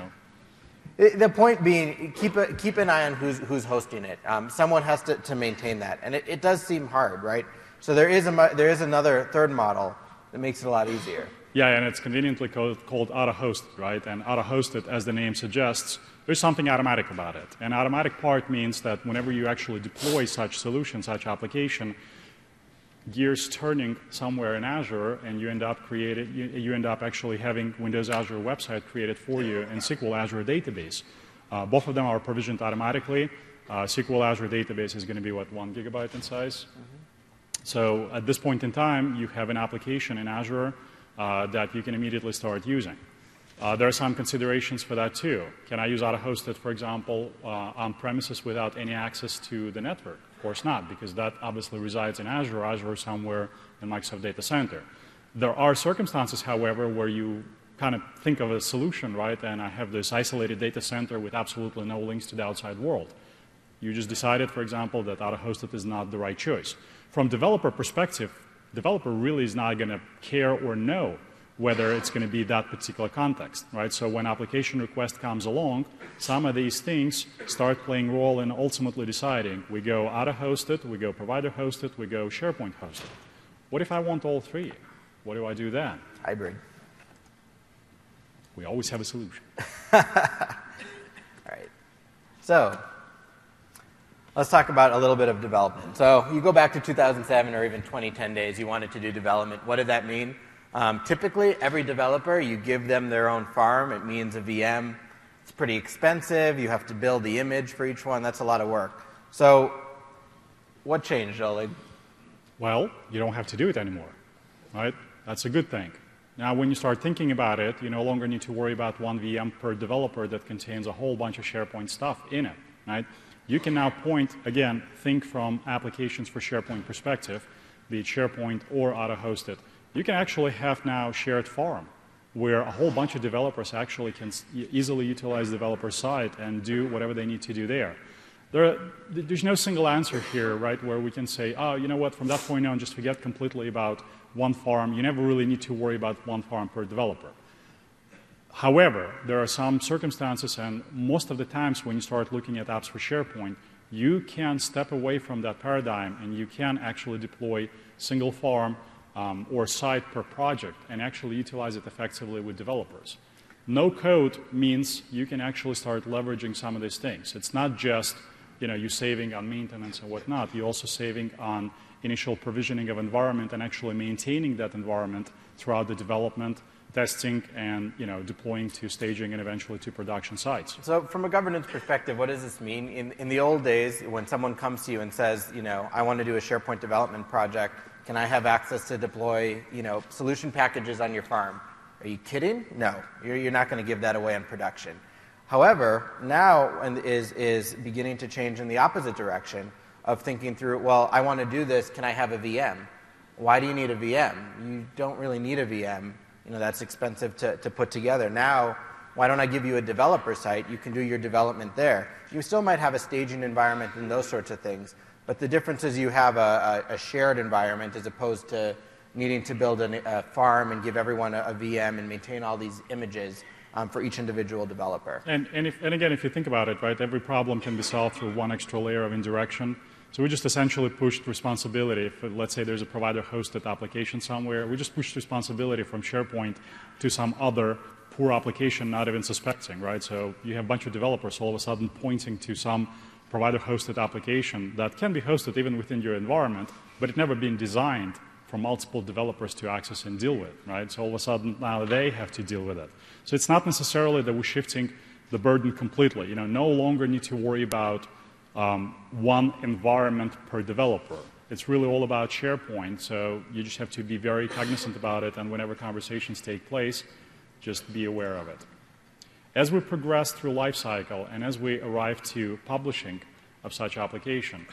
S2: The point being, keep an eye on who's hosting it. Someone has to maintain that, and it does seem hard, right? So there is another third model that makes it a lot easier.
S1: Yeah, and it's conveniently called auto-hosted, right? And auto-hosted, as the name suggests, there's something automatic about it. And automatic part means that whenever you actually deploy such solution, such application, gears turning somewhere in Azure, and you end up actually having Windows Azure website created for you in SQL Azure database. Both of them are provisioned automatically. SQL Azure database is going to be, 1 gigabyte in size? Mm-hmm. So at this point in time, you have an application in Azure that you can immediately start using. There are some considerations for that too. Can I use auto-hosted, for example, on premises without any access to the network? Of course not, because that obviously resides in Azure somewhere in Microsoft Data Center. There are circumstances, however, where you kind of think of a solution, right, and I have this isolated data center with absolutely no links to the outside world. You just decided, for example, that auto-hosted is not the right choice. From developer perspective, developer really is not going to care or know whether it's going to be that particular context, right? So when application request comes along, some of these things start playing role in ultimately deciding, we go auto-hosted, we go provider-hosted, we go SharePoint hosted. What if I want all three? What do I do then?
S2: Hybrid.
S1: We always have a solution.
S2: All right. So let's talk about a little bit of development. So you go back to 2007 or even 2010 days, you wanted to do development. What did that mean? Typically, every developer, you give them their own farm. It means a VM. It's pretty expensive. You have to build the image for each one. That's a lot of work. So what changed, Oleg?
S1: Well, you don't have to do it anymore, right? That's a good thing. Now, when you start thinking about it, you no longer need to worry about one VM per developer that contains a whole bunch of SharePoint stuff in it, right? You can now think from applications for SharePoint perspective, be it SharePoint or auto-hosted. You can actually have now shared farm, where a whole bunch of developers actually can easily utilize the developer side and do whatever they need to do there. There's no single answer here, right, where we can say, oh, you know what, from that point on, just forget completely about one farm. You never really need to worry about one farm per developer. However, there are some circumstances, and most of the times when you start looking at apps for SharePoint, you can step away from that paradigm, and you can actually deploy single farm or site per project and actually utilize it effectively with developers. No code means you can actually start leveraging some of these things. It's not just you saving on maintenance and whatnot. You're also saving on initial provisioning of environment and actually maintaining that environment throughout the development, testing, and deploying to staging and eventually to production sites.
S2: So from a governance perspective, what does this mean? In the old days, when someone comes to you and says, I want to do a SharePoint development project, can I have access to deploy, solution packages on your farm? Are you kidding? No, you're not going to give that away in production. However, now is beginning to change in the opposite direction of thinking through, well, I want to do this, can I have a VM? Why do you need a VM? You don't really need a VM. That's expensive to put together. Now, why don't I give you a developer site? You can do your development there. You still might have a staging environment and those sorts of things, but the difference is you have a shared environment as opposed to needing to build a farm and give everyone a VM and maintain all these images for each individual developer.
S1: And again, if you think about it, right, every problem can be solved through one extra layer of indirection. So we just essentially pushed responsibility. If, let's say, there's a provider-hosted application somewhere, we just pushed responsibility from SharePoint to some other poor application not even suspecting, right? So you have a bunch of developers all of a sudden pointing to some provider-hosted application that can be hosted even within your environment, but it never been designed for multiple developers to access and deal with, right? So all of a sudden now they have to deal with it. So it's not necessarily that we're shifting the burden completely. No longer need to worry about one environment per developer. It's really all about SharePoint, so you just have to be very cognizant about it, and whenever conversations take place, just be aware of it. As we progress through lifecycle and as we arrive to publishing of such application,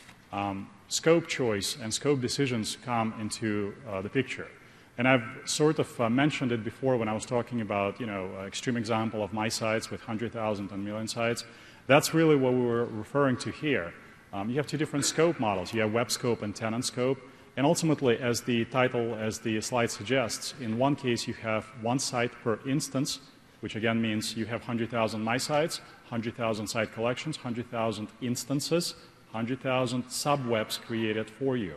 S1: scope choice and scope decisions come into the picture. And I've sort of mentioned it before when I was talking about, extreme example of my sites with 100,000 and million sites. That's really what we were referring to here. You have two different scope models. You have web scope and tenant scope. And ultimately, as the title, as the slide suggests, in one case you have one site per instance, which again means you have 100,000 my sites, 100,000 site collections, 100,000 instances, 100,000 subwebs created for you.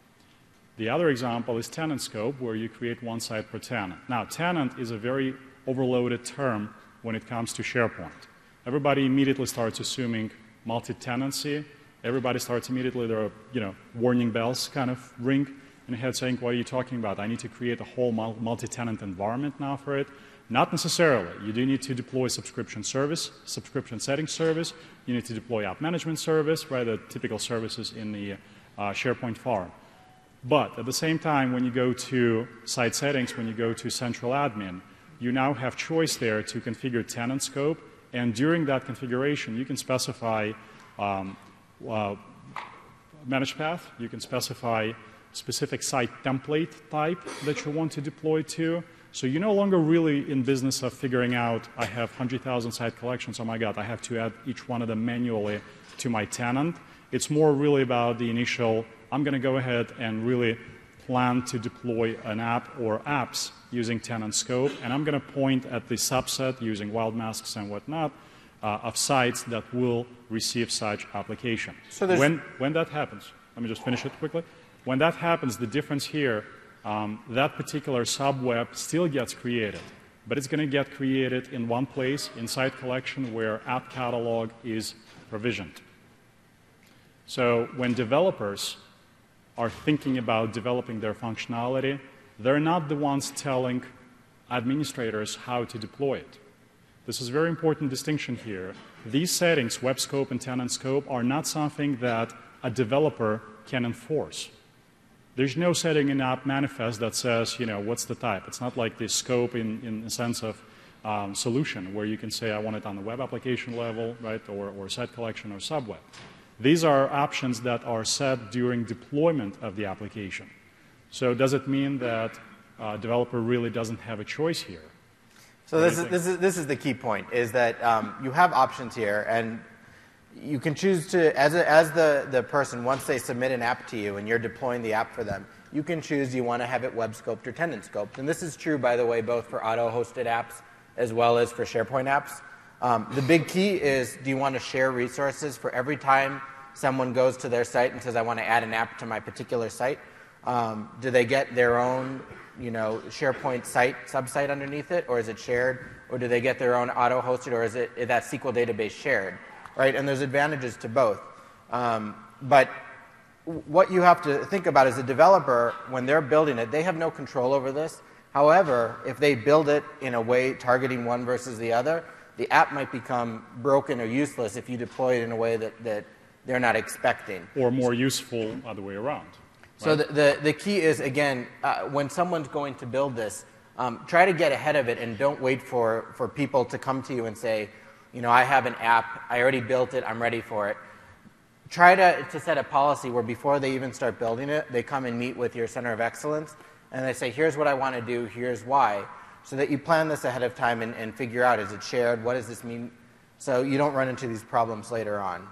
S1: The other example is tenant scope, where you create one site per tenant. Now, tenant is a very overloaded term when it comes to SharePoint. Everybody immediately starts assuming multi-tenancy. Everybody starts immediately, there are warning bells kind of ring in the head saying, what are you talking about? I need to create a whole multi-tenant environment now for it. Not necessarily. You do need to deploy subscription service, subscription setting service. You need to deploy app management service, right, the typical services in the SharePoint farm. But at the same time, when you go to site settings, when you go to central admin, you now have choice there to configure tenant scope. And during that configuration, you can specify managed path. You can specify specific site template type that you want to deploy to. So you're no longer really in business of figuring out, I have 100,000 site collections, oh my God, I have to add each one of them manually to my tenant. It's more really about the initial, I'm going to go ahead and really plan to deploy an app or apps using tenant scope, and I'm going to point at the subset using wild masks and whatnot of sites that will receive such application. So when that happens, let me just finish it quickly. When that happens, the difference here, that particular subweb still gets created, but it's going to get created in one place in site collection where app catalog is provisioned. So when developers are thinking about developing their functionality, they're not the ones telling administrators how to deploy it. This is a very important distinction here. These settings, web scope and tenant scope, are not something that a developer can enforce. There's no setting in app manifest that says, you know, what's the type. It's not like the scope in the sense of solution where you can say I want it on the web application level, right, or site collection or subweb. These are options that are set during deployment of the application. So does it mean that a developer really doesn't have a choice here?
S2: So this is the key point, is that you have options here, and you can choose to, as the person, once they submit an app to you and you're deploying the app for them, you can choose you want to have it web scoped or tenant scoped. And this is true, by the way, both for auto-hosted apps as well as for SharePoint apps. The big key is, do you want to share resources for every time someone goes to their site and says, I want to add an app to my particular site? Do they get their own, you know, SharePoint site, subsite underneath it, or is it shared? Or do they get their own auto-hosted, or is that SQL database shared? Right? And there's advantages to both. But what you have to think about as a developer, when they're building it, they have no control over this. However, if they build it in a way targeting one versus the other, the app might become broken or useless if you deploy it in a way that they're not expecting.
S1: Or more useful other way around.
S2: So the key is, again, when someone's going to build this, try to get ahead of it and don't wait for people to come to you and say, you know, I have an app, I already built it, I'm ready for it. Try to set a policy where before they even start building it, they come and meet with your Center of Excellence, and they say, here's what I want to do, here's why, so that you plan this ahead of time and figure out, is it shared, what does this mean, so you don't run into these problems later on.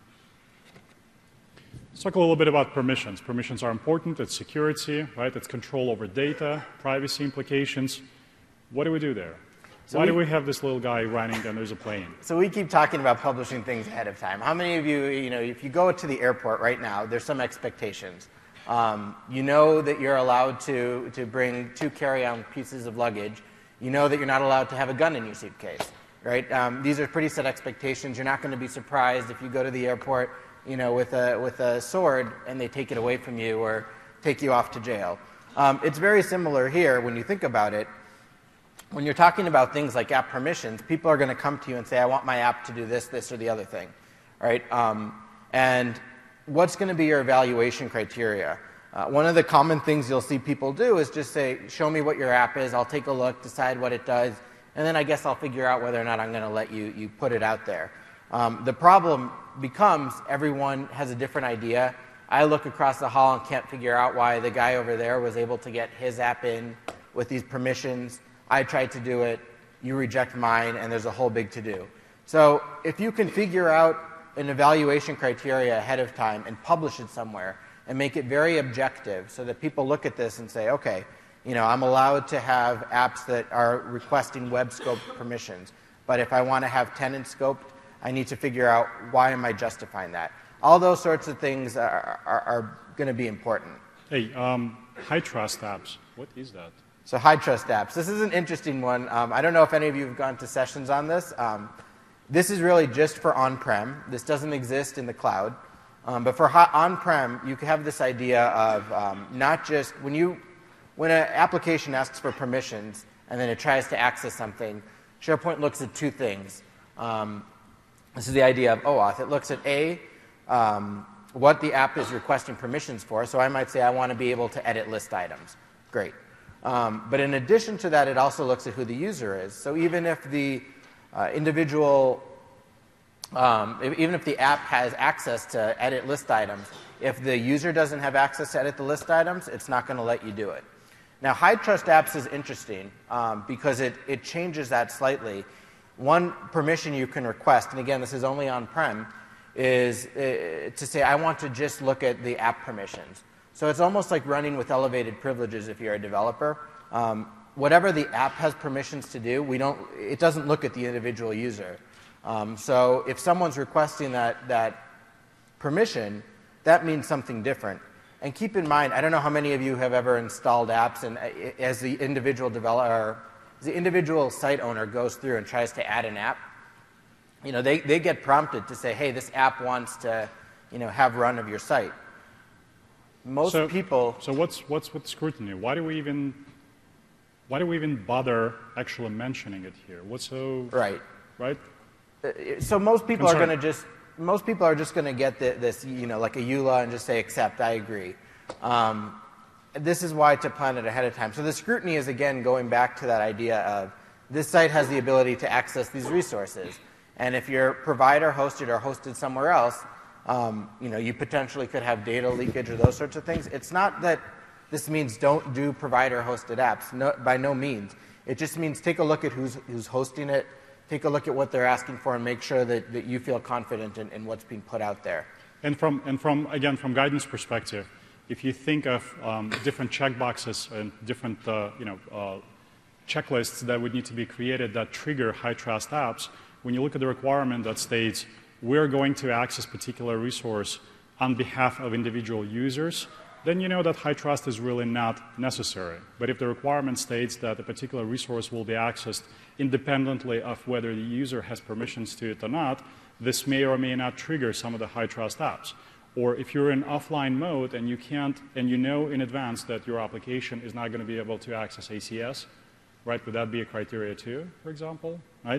S1: Let's talk a little bit about permissions. Permissions are important. It's security, right? It's control over data, privacy implications. What do we do there? Why do we have this little guy running and there's a plane?
S2: So we keep talking about publishing things ahead of time. How many of you, you know, if you go to the airport right now, there's some expectations. You know that you're allowed to bring 2 carry-on pieces of luggage. You know that you're not allowed to have a gun in your suitcase, right? These are pretty set expectations. You're not going to be surprised if you go to the airport, you know, with a sword and they take it away from you or take you off to jail. It's very similar here when you think about it. When you're talking about things like app permissions, people are going to come to you and say, I want my app to do this, this, or the other thing, right? And what's going to be your evaluation criteria? One of the common things you'll see people do is just say, show me what your app is, I'll take a look, decide what it does, and then I guess I'll figure out whether or not I'm going to let you put it out there. The problem becomes everyone has a different idea. I look across the hall and can't figure out why the guy over there was able to get his app in with these permissions. I tried to do it, you reject mine, and there's a whole big to-do. So if you can figure out an evaluation criteria ahead of time and publish it somewhere and make it very objective so that people look at this and say, okay, you know, I'm allowed to have apps that are requesting web scope permissions, but if I want to have tenant scoped, I need to figure out why am I justifying that. All those sorts of things are going to be important.
S1: Hey, high trust apps, what is that?
S2: So high trust apps. This is an interesting one. I don't know if any of you have gone to sessions on this. This is really just for on-prem. This doesn't exist in the cloud. But for on-prem, you can have this idea of not just when an application asks for permissions and then it tries to access something, SharePoint looks at 2 things. This is the idea of OAuth. It looks at what the app is requesting permissions for. So I might say I want to be able to edit list items. Great. But in addition to that, it also looks at who the user is. So even if the individual even if the app has access to edit list items, if the user doesn't have access to edit the list items, it's not going to let you do it. Now, high trust apps is interesting because it changes that slightly. One permission you can request, and again, this is only on-prem, is to say, I want to just look at the app permissions. So it's almost like running with elevated privileges if you're a developer. Whatever the app has permissions to do, it doesn't look at the individual user. So if someone's requesting that permission, that means something different. And keep in mind, I don't know how many of you have ever installed apps, and as the individual developer, as the individual site owner goes through and tries to add an app, they get prompted to say, hey, this app wants to have run of your site. Most people.
S1: So what's with scrutiny? Why do we even bother actually mentioning it here? What's so
S2: right? So most people are just going to get this, like a EULA and just say accept. I agree. This is why to plan it ahead of time. So the scrutiny is again going back to that idea of this site has the ability to access these resources, and if your provider hosted or hosted somewhere else, you potentially could have data leakage or those sorts of things. It's not that this means don't do provider-hosted apps. No, by no means. It just means take a look at who's hosting it, take a look at what they're asking for, and make sure that you feel confident in what's being put out there.
S1: And from guidance perspective, if you think of different checkboxes and different checklists that would need to be created that trigger high-trust apps, when you look at the requirement that states we're going to access particular resource on behalf of individual users, then you know that high trust is really not necessary. But if the requirement states that a particular resource will be accessed independently of whether the user has permissions to it or not, this may or may not trigger some of the high trust apps. Or if you're in offline mode and you know in advance that your application is not going to be able to access ACS, right? Would that be a criteria too, for example, right?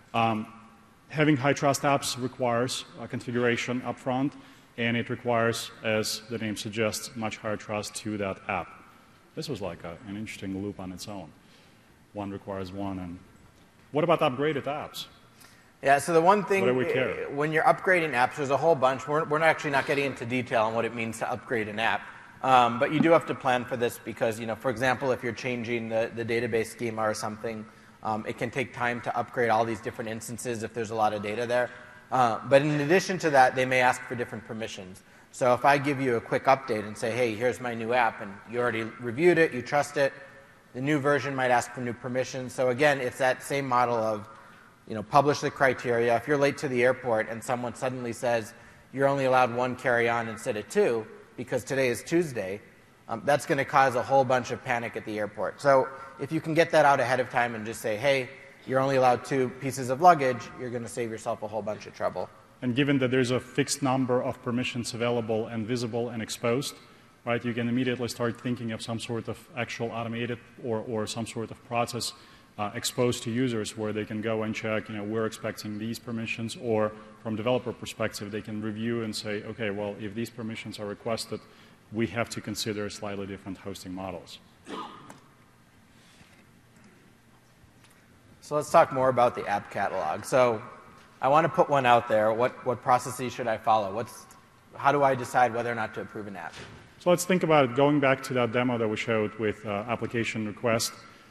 S1: Having high trust apps requires a configuration upfront, and it requires, as the name suggests, much higher trust to that app. This was like an interesting loop on its own. One requires one. And what about upgraded apps?
S2: Yeah, so the one thing,
S1: what do we care?
S2: When you're upgrading apps, there's a whole bunch. We're actually not getting into detail on what it means to upgrade an app. But you do have to plan for this because, for example, if you're changing the database schema or something, it can take time to upgrade all these different instances if there's a lot of data there. But in addition to that, they may ask for different permissions. So if I give you a quick update and say, hey, here's my new app, and you already reviewed it, you trust it, the new version might ask for new permissions. So again, it's that same model of, publish the criteria. If you're late to the airport and someone suddenly says you're only allowed one carry-on instead of two because today is Tuesday, that's going to cause a whole bunch of panic at the airport. So if you can get that out ahead of time and just say, hey, you're only allowed 2 pieces of luggage, you're going to save yourself a whole bunch of trouble.
S1: And given that there's a fixed number of permissions available and visible and exposed, right, you can immediately start thinking of some sort of actual automated or some sort of process exposed to users where they can go and check, we're expecting these permissions, or from developer perspective, they can review and say, okay, well, if these permissions are requested, we have to consider slightly different hosting models.
S2: So let's talk more about the app catalog. So I want to put one out there. What processes should I follow? How do I decide whether or not to approve an app?
S1: So let's think about it. Going back to that demo that we showed with application request,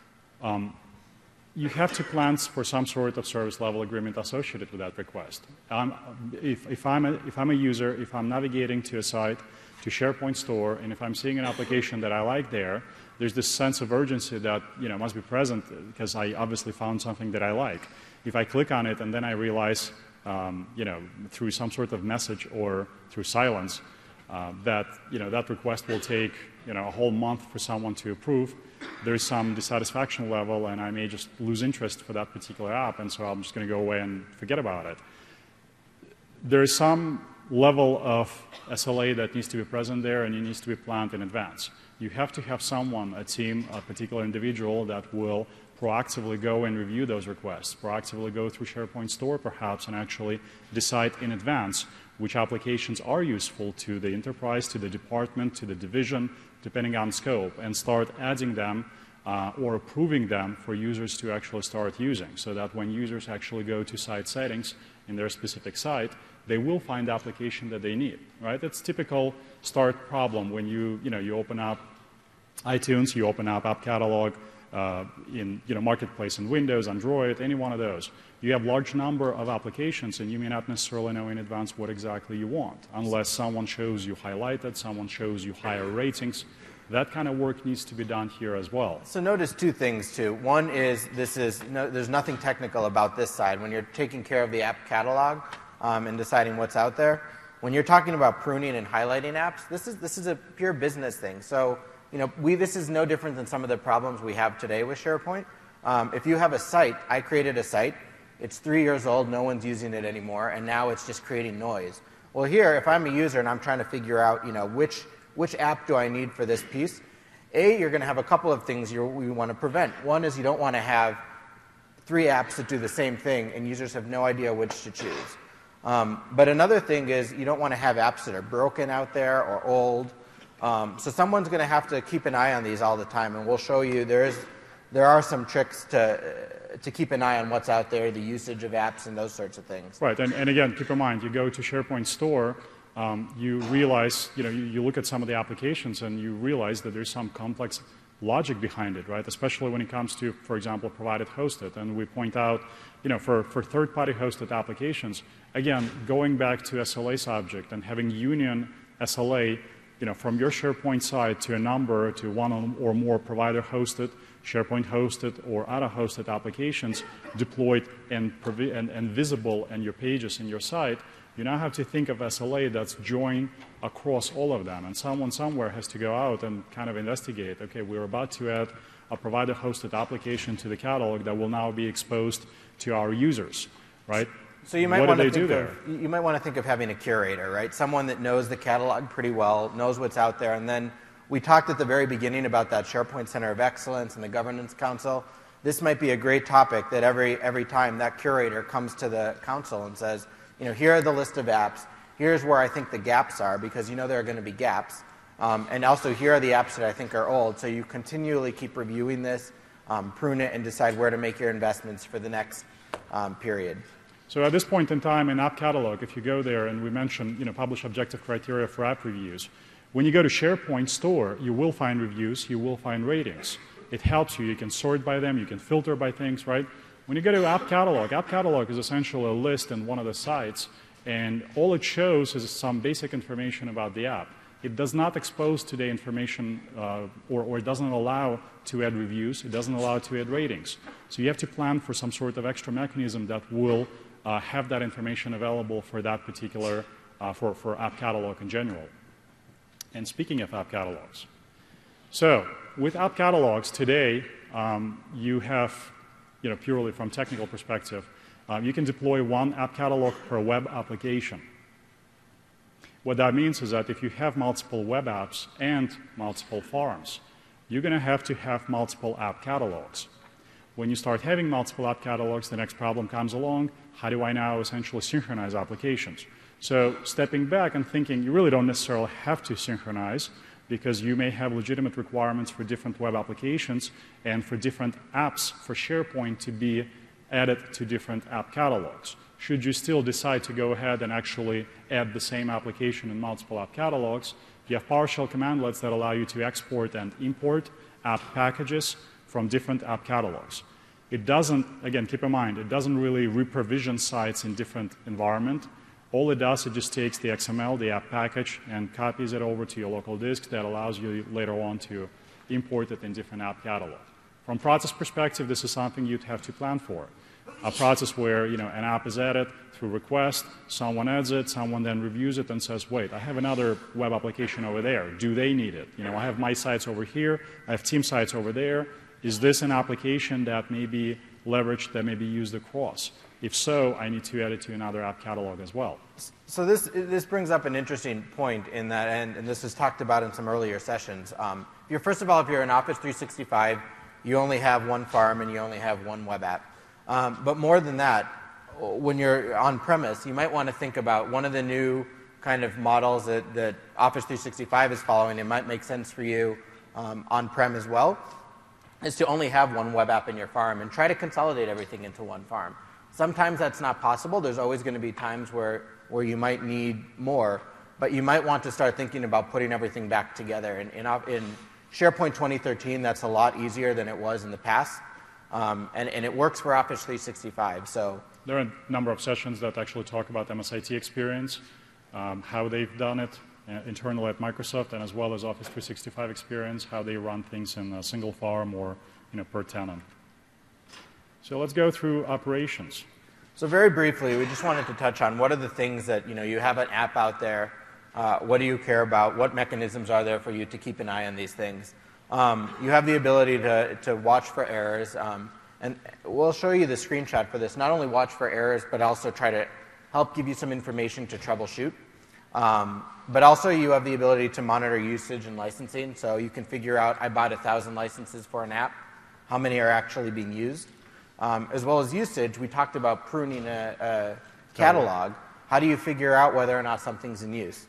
S1: you have to plan for some sort of service level agreement associated with that request. If I'm a user, if I'm navigating to a site, to SharePoint store, and if I'm seeing an application that I like there's this sense of urgency that must be present because I obviously found something that I like. If I click on it and then I realize, through some sort of message or through silence, that that request will take a whole month for someone to approve, there's some dissatisfaction level, and I may just lose interest for that particular app, and so I'm just going to go away and forget about it. There is some level of SLA that needs to be present there, and it needs to be planned in advance. You have to have someone, a team, a particular individual that will proactively go and review those requests, proactively go through SharePoint Store perhaps and actually decide in advance which applications are useful to the enterprise, to the department, to the division, depending on scope, and start adding them or approving them for users to actually start using, so that when users actually go to site settings in their specific site, they will find the application that they need, right? That's typical start problem when you open up iTunes, you open up App Catalog in Marketplace in Windows, Android, any one of those. You have large number of applications, and you may not necessarily know in advance what exactly you want, unless someone shows you highlighted, someone shows you higher ratings. That kind of work needs to be done here as well.
S2: So notice two things, too. One is there's nothing technical about this side. When you're taking care of the app catalog and deciding what's out there, when you're talking about pruning and highlighting apps, this is a pure business thing. So this is no different than some of the problems we have today with SharePoint. If you have a site, I created a site. It's 3 years old. No one's using it anymore, and now it's just creating noise. Well, here, if I'm a user and I'm trying to figure out, which app do I need for this piece? You're going to have a couple of things you want to prevent. One is you don't want to have 3 apps that do the same thing, and users have no idea which to choose. But another thing is you don't want to have apps that are broken out there or old. So someone's going to have to keep an eye on these all the time, and we'll show you there are some tricks to keep an eye on what's out there, the usage of apps and those sorts of things.
S1: Right, and again, keep in mind, you go to SharePoint Store, you realize, you look at some of the applications and you realize that there's some complex logic behind it, right? Especially when it comes to, for example, provided hosted. And we point out, for third-party hosted applications, again, going back to SLA subject and having union SLA, from your SharePoint site to a number, to one or more provider hosted, SharePoint hosted, or other hosted applications deployed and visible in your pages in your site, you now have to think of SLA that's joined across all of them. And someone somewhere has to go out and kind of investigate, okay, we're about to add a provider-hosted application to the catalog that will now be exposed to our users, right?
S2: So you might want to think of having a curator, right? Someone that knows the catalog pretty well, knows what's out there, and then we talked at the very beginning about that SharePoint Center of Excellence and the Governance Council. This might be a great topic that every time that curator comes to the council and says, here are the list of apps. Here's where I think the gaps are, because there are going to be gaps. And also, here are the apps that I think are old. So you continually keep reviewing this, prune it, and decide where to make your investments for the next period.
S1: So at this point in time in App Catalog, if you go there and we mention, publish objective criteria for app reviews, when you go to SharePoint Store, you will find reviews, you will find ratings. It helps you. You can sort by them, you can filter by things, right? When you go to App Catalog is essentially a list in one of the sites, and all it shows is some basic information about the app. It does not expose today information or it doesn't allow to add reviews. It doesn't allow to add ratings. So you have to plan for some sort of extra mechanism that will have that information available for that particular, for App Catalog in general. And speaking of App Catalogs, so with App Catalogs today, you have, purely from technical perspective, you can deploy one App Catalog per web application. What that means is that if you have multiple web apps and multiple forums, you're going to have multiple App Catalogs. When you start having multiple App Catalogs, the next problem comes along. How do I now essentially synchronize applications? So stepping back and thinking, you really don't necessarily have to synchronize, because you may have legitimate requirements for different web applications and for different apps for SharePoint to be added to different app catalogs. Should you still decide to go ahead and actually add the same application in multiple app catalogs, you have PowerShell commandlets that allow you to export and import app packages from different app catalogs. It doesn't, again, keep in mind, it doesn't really reprovision sites in different environment. All it does, it just takes the XML, the app package, and copies it over to your local disk that allows you later on to import it in different app catalog. From process perspective, this is something you'd have to plan for. A process where an app is added through request, someone adds it, someone then reviews it and says, wait, I have another web application over there. Do they need it? I have my sites over here, I have team sites over there. Is this an application that may be leveraged, that may be used across? If so, I need to add it to another app catalog as well.
S2: So this brings up an interesting point in that, and this was talked about in some earlier sessions. First of all, if you're in Office 365, you only have one farm and you only have one web app. But more than that, when you're on-premise, you might want to think about one of the new kind of models that Office 365 is following. It might make sense for you on-prem as well, is to only have one web app in your farm and try to consolidate everything into one farm. Sometimes that's not possible. There's always going to be times where you might need more, but you might want to start thinking about putting everything back together. In SharePoint 2013, that's a lot easier than it was in the past, and it works for Office 365. So
S1: there are a number of sessions that actually talk about MSIT experience, how they've done it internally at Microsoft, and as well as Office 365 experience, how they run things in a single farm or per tenant. So let's go through operations.
S2: So very briefly, we just wanted to touch on what are the things that, you have an app out there, what do you care about, what mechanisms are there for you to keep an eye on these things. You have the ability to watch for errors, and we'll show you the screenshot for this. Not only watch for errors, but also try to help give you some information to troubleshoot. But also you have the ability to monitor usage and licensing, so you can figure out, I bought 1,000 licenses for an app, how many are actually being used. As well as usage, we talked about pruning a catalog. How do you figure out whether or not something's in use?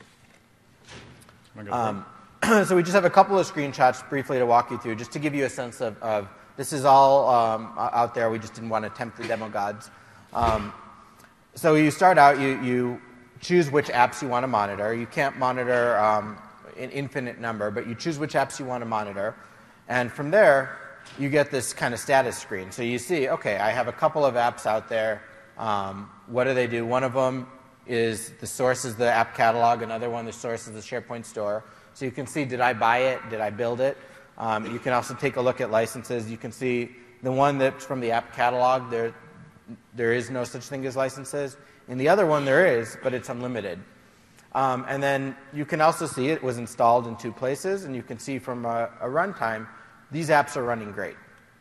S2: So we just have a couple of screenshots briefly to walk you through, just to give you a sense of this is all out there. We just didn't want to tempt the demo gods. So you start out, you choose which apps you want to monitor. You can't monitor an infinite number, but you choose which apps you want to monitor. And from there, you get this kind of status screen. So you see, okay, I have a couple of apps out there. What do they do? One of them is the source is the app catalog. Another one, the source is the SharePoint store. So you can see, did I buy it? Did I build it? You can also take a look at licenses. You can see the one that's from the app catalog, there is no such thing as licenses. In the other one, there is, but it's unlimited. And then you can also see it was installed in 2 places, and you can see from a runtime, these apps are running great.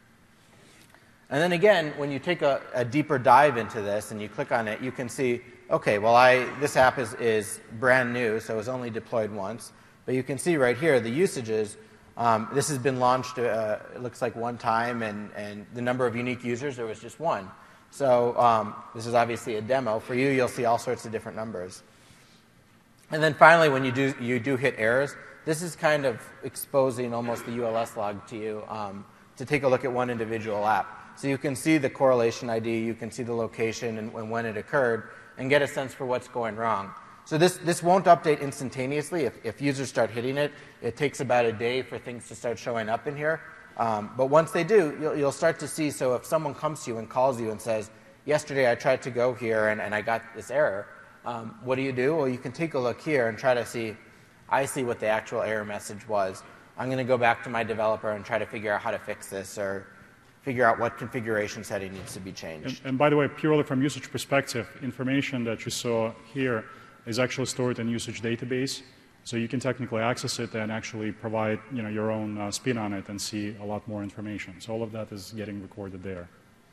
S2: And then again, when you take a deeper dive into this and you click on it, you can see, okay, well, this app is brand new, so it was only deployed once. But you can see right here the usages. This has been launched, it looks like 1 time, and the number of unique users, there was just 1. So this is obviously a demo. For you, you'll see all sorts of different numbers. And then finally, when you do hit errors, this is kind of exposing almost the ULS log to you to take a look at one individual app. So you can see the correlation ID, you can see the location and when it occurred, and get a sense for what's going wrong. So this won't update instantaneously. If users start hitting it, it takes about a day for things to start showing up in here. But once they do, you'll start to see, so if someone comes to you and calls you and says, yesterday I tried to go here and I got this error, what do? Well, you can take a look here and try to see, I see what the actual error message was. I'm going to go back to my developer and try to figure out how to fix this or figure out what configuration setting needs to be changed.
S1: And by the way, purely from usage perspective, information that you saw here is actually stored in usage database. So you can technically access it and actually provide your own spin on it and see a lot more information. So all of that is getting recorded there.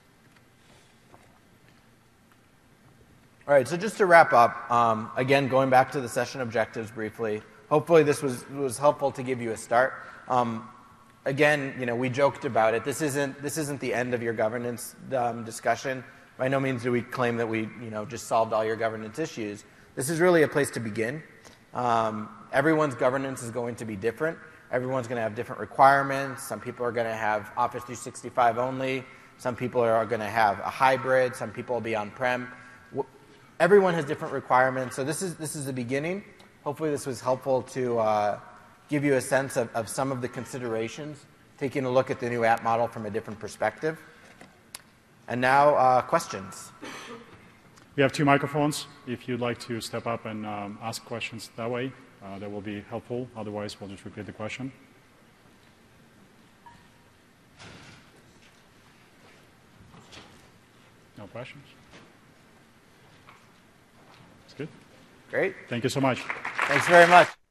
S2: All right, so just to wrap up, again, going back to the session objectives briefly, hopefully this was helpful to give you a start. Again, we joked about it. This isn't the end of your governance discussion. By no means do we claim that we just solved all your governance issues. This is really a place to begin. Everyone's governance is going to be different. Everyone's going to have different requirements. Some people are going to have Office 365 only. Some people are going to have a hybrid. Some people will be on-prem. Everyone has different requirements. So this is the beginning. Hopefully this was helpful to give you a sense of some of the considerations, taking a look at the new app model from a different perspective. And now, questions.
S1: We have 2 microphones. If you'd like to step up and ask questions that way, that will be helpful. Otherwise, we'll just repeat the question. No questions? It's good.
S2: Great.
S1: Thank you so much.
S2: Thanks very much.